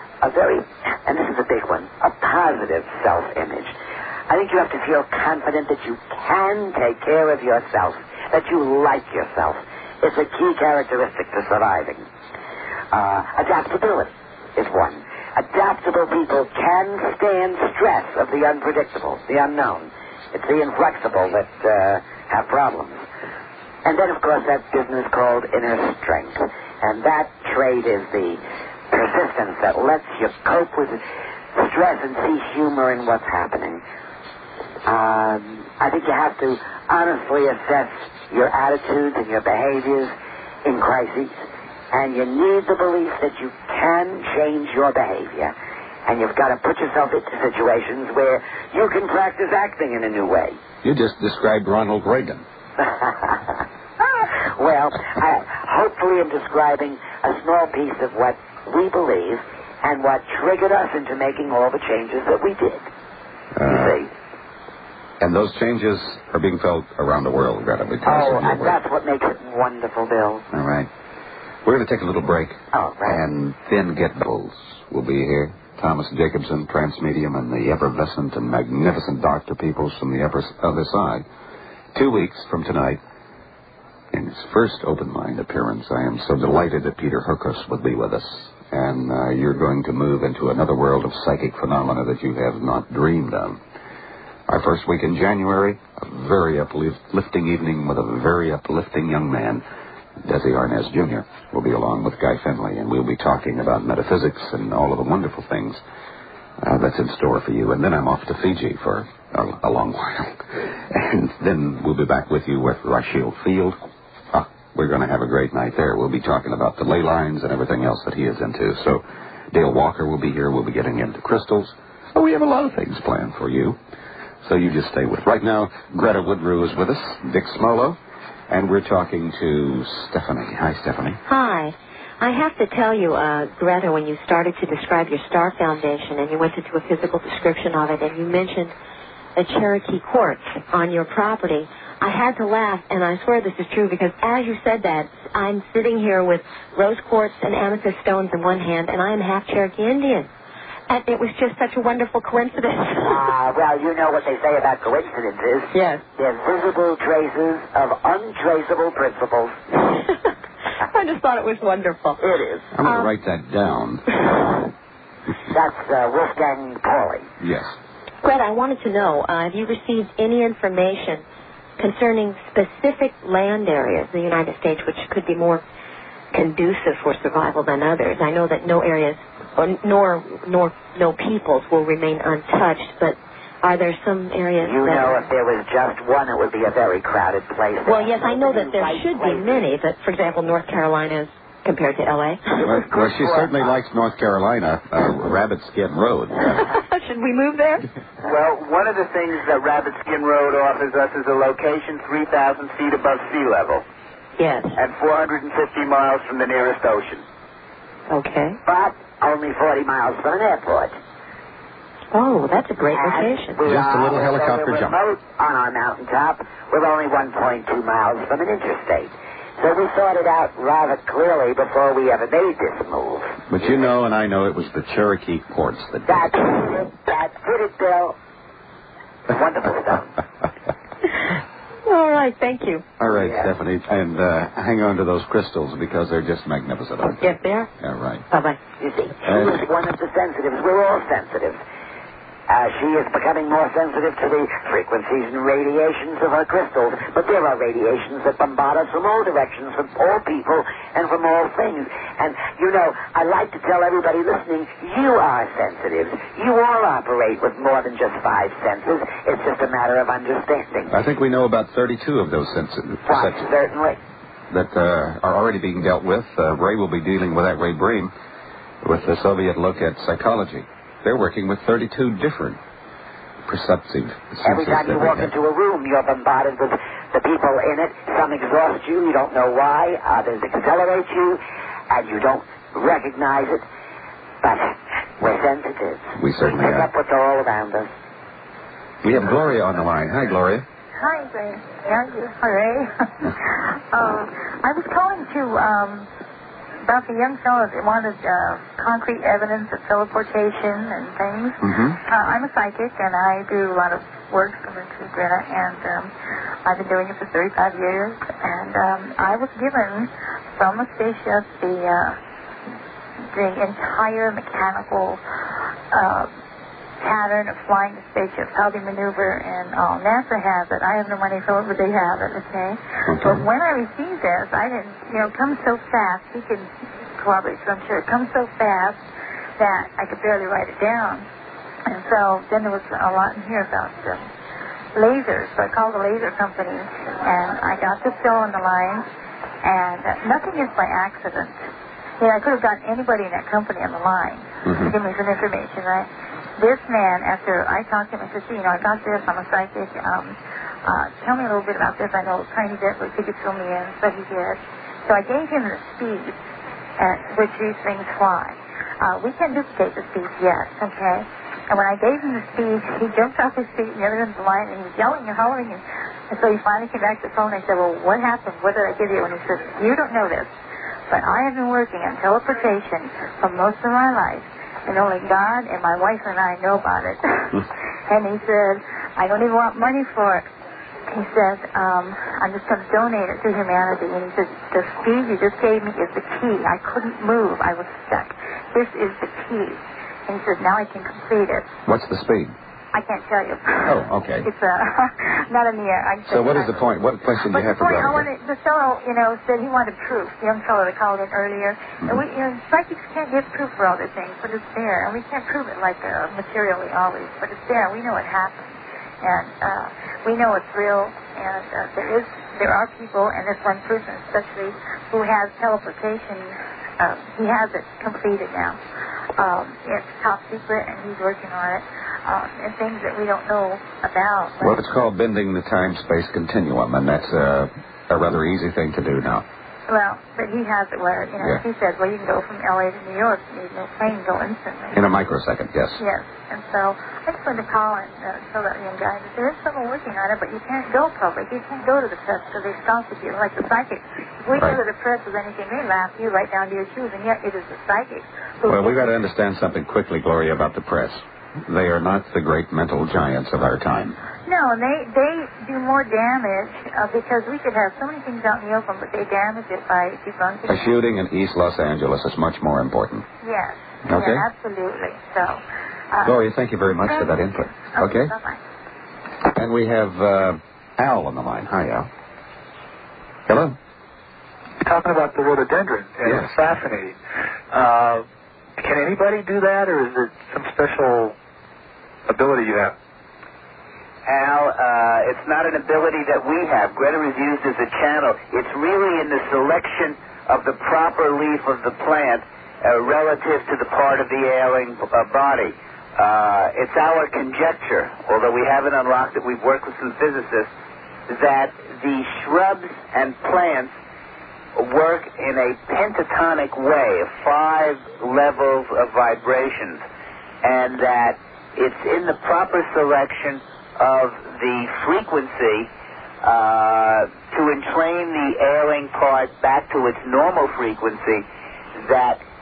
and this is a big one, a positive self-image. I think you have to feel confident that you can take care of yourself, that you like yourself. It's a key characteristic to surviving. Adaptability is one. Adaptable people can stand stress of the unpredictable, the unknown. It's the inflexible that have problems. And then, of course, that business called inner strength. And that trait is the persistence that lets you cope with stress and see humor in what's happening. I think you have to honestly assess your attitudes and your behaviors in crises, and you need the belief that you can change your behavior, and you've got to put yourself into situations where you can practice acting in a new way. You just described Ronald Reagan. Well, hopefully I'm describing a small piece of what we believe and what triggered us into making all the changes that we did. You see? And those changes are being felt around the world, Greta. And that's what makes it wonderful, Bill. All right. We're going to take a little break. Oh, right. And then get Bulls. We'll be here. Thomas Jacobson, Transmedium, and the effervescent and magnificent Dr. Peoples from the other side. 2 weeks from tonight, in his first open mind appearance, I am so delighted that Peter Hurkos would be with us. And you're going to move into another world of psychic phenomena that you have not dreamed of. Our first week in January, a very uplifting evening with a very uplifting young man, Desi Arnaz Jr. will be along with Guy Finley, and we'll be talking about metaphysics and all of the wonderful things that's in store for you. And then I'm off to Fiji for a long while. And then we'll be back with you with Rachel Field. We're going to have a great night there. We'll be talking about the ley lines and everything else that he is into. So Dale Walker will be here. We'll be getting into crystals. Oh, we have a lot of things planned for you. So you just stay with. Right now, Greta Woodrue is with us, Dick Smolo, and we're talking to Stephanie. Hi, Stephanie. Hi. I have to tell you, Greta, when you started to describe your Star Foundation and you went into a physical description of it and you mentioned a Cherokee quartz on your property, I had to laugh, and I swear this is true because as you said that, I'm sitting here with rose quartz and amethyst stones in one hand, and I am half Cherokee Indian. And it was just such a wonderful coincidence. Well, you know what they say about coincidences. Yes. They're visible traces of untraceable principles. I just thought it was wonderful. It is. I'm going to write that down. That's Wolfgang Pauli. Yes. Greta, I wanted to know, have you received any information concerning specific land areas in the United States which could be more conducive for survival than others? I know that no areas nor no peoples will remain untouched, but are there some areas You know, if there was just one, it would be a very crowded place. Well, yes, I know that there should be many, but, for example, North Carolina is compared to L.A. Well, she certainly likes North Carolina, Rabbit Skin Road. Should we move there? Well, one of the things that Rabbit Skin Road offers us is a location 3,000 feet above sea level. Yes. And 450 miles from the nearest ocean. Okay. But only 40 miles from an airport. Oh, that's a great location. Just a little helicopter jump. Remote on our mountaintop. We're only 1.2 miles from an interstate. So we thought it out rather clearly before we ever made this move. But you know and I know it was the Cherokee quartz that did That's it. That's it, Bill. Wonderful stuff. All right, thank you. All right, Stephanie. And hang on to those crystals because they're just magnificent, aren't they? Yes, they are. Yeah, right. Bye-bye. You see, she is one of the sensitives. We're all sensitive. She is becoming more sensitive to the frequencies and radiations of her crystals. But there are radiations that bombard us from all directions, from all people, and from all things. And, you know, I like to tell everybody listening, you are sensitive. You all operate with more than just 5 senses. It's just a matter of understanding. I think we know about 32 of those senses. Certainly. That are already being dealt with. Ray will be dealing with that, Ray Bream, with the Soviet look at psychology. They're working with 32 different perceptive senses. Every time you walk into a room, you're bombarded with the people in it. Some exhaust you. You don't know why. Others accelerate you, and you don't recognize it. But we're sensitive. We certainly pick are. up what's all around us. We have Gloria on the line. Hi, Gloria. Hi, Ray. Hooray. I was calling to about the young fellow that wanted concrete evidence of teleportation and things. I'm a psychic, and I do a lot of work similar to Greta, and I've been doing it for 35 years. And I was given from a spaceship the entire mechanical pattern of flying the spaceships, how they maneuver, and all. NASA has it. I have no money for it, but they have it, okay? But when I received this, I didn't, it comes so fast. He can corroborate, so I'm sure. It comes so fast that I could barely write it down. And so then there was a lot in here about lasers. So I called the laser company, and I got this fellow on the line, and nothing is by accident. I could have gotten anybody in that company on the line to give me some information, right? This man, after I talked to him, I said, I got this, I'm a psychic. Tell me a little bit about this. I know a tiny bit, but he could fill me in. But he did. So I gave him the speed at which these things fly. We can't duplicate the speed yet, okay? And when I gave him the speed, he jumped off his feet and the other end of the line, and he was yelling and hollering. And so he finally came back to the phone, and I said, well, what happened? What did I give you? And he said, you don't know this, but I have been working on teleportation for most of my life. And only God and my wife and I know about it. And he said, I don't even want money for it. He said, I'm just going to donate it to humanity. And he said, the speed you just gave me is the key. I couldn't move. I was stuck. This is the key. And he said, now I can complete it. What's the speed? I can't tell you. Oh, okay. It's not in the air. So what is the point? What question do you have for Gloria? The fellow, said he wanted proof. The young fellow that called in earlier. And we, psychics can't give proof for all their things, but it's there. And we can't prove it like materially always, but it's there. We know it happened. And we know it's real. And there are people, and this one person especially, who has teleportation. He has it completed now. It's top secret, and he's working on it. And things that we don't know about. Well, it's called bending the time-space continuum, and that's a rather easy thing to do now. Well, but he has it where, he says, well, you can go from L.A. to New York, you need no plane, go instantly. In a microsecond, yes. Yes, and so I just wanted to call and tell that young guy that there is someone working on it, but you can't go public. You can't go to the press because they stalk you, like the psychic. If we go to the press with anything, they laugh you right down to your shoes, and yet it is the psychic. Well, we've got to understand something quickly, Gloria, about the press. They are not the great mental giants of our time. No, they do more damage because we could have so many things out in the open, but they damage it by debunking. A shooting in East Los Angeles is much more important. Yes. Okay. Yeah, absolutely. So. Gloria, thank you very much for that input. Okay. Bye-bye. And we have Al on the line. Hi, Al. Hello. Talking about the rhododendron, and it's fascinating. Can anybody do that, or is it some special ability you have? Al, it's not an ability that we have. Greta is used as a channel. It's really in the selection of the proper leaf of the plant relative to the part of the ailing body. It's our conjecture, although we haven't unlocked it, we've worked with some physicists, that the shrubs and plants work in a pentatonic way, 5 levels of vibrations, and that it's in the proper selection of the frequency to entrain the ailing part back to its normal frequency that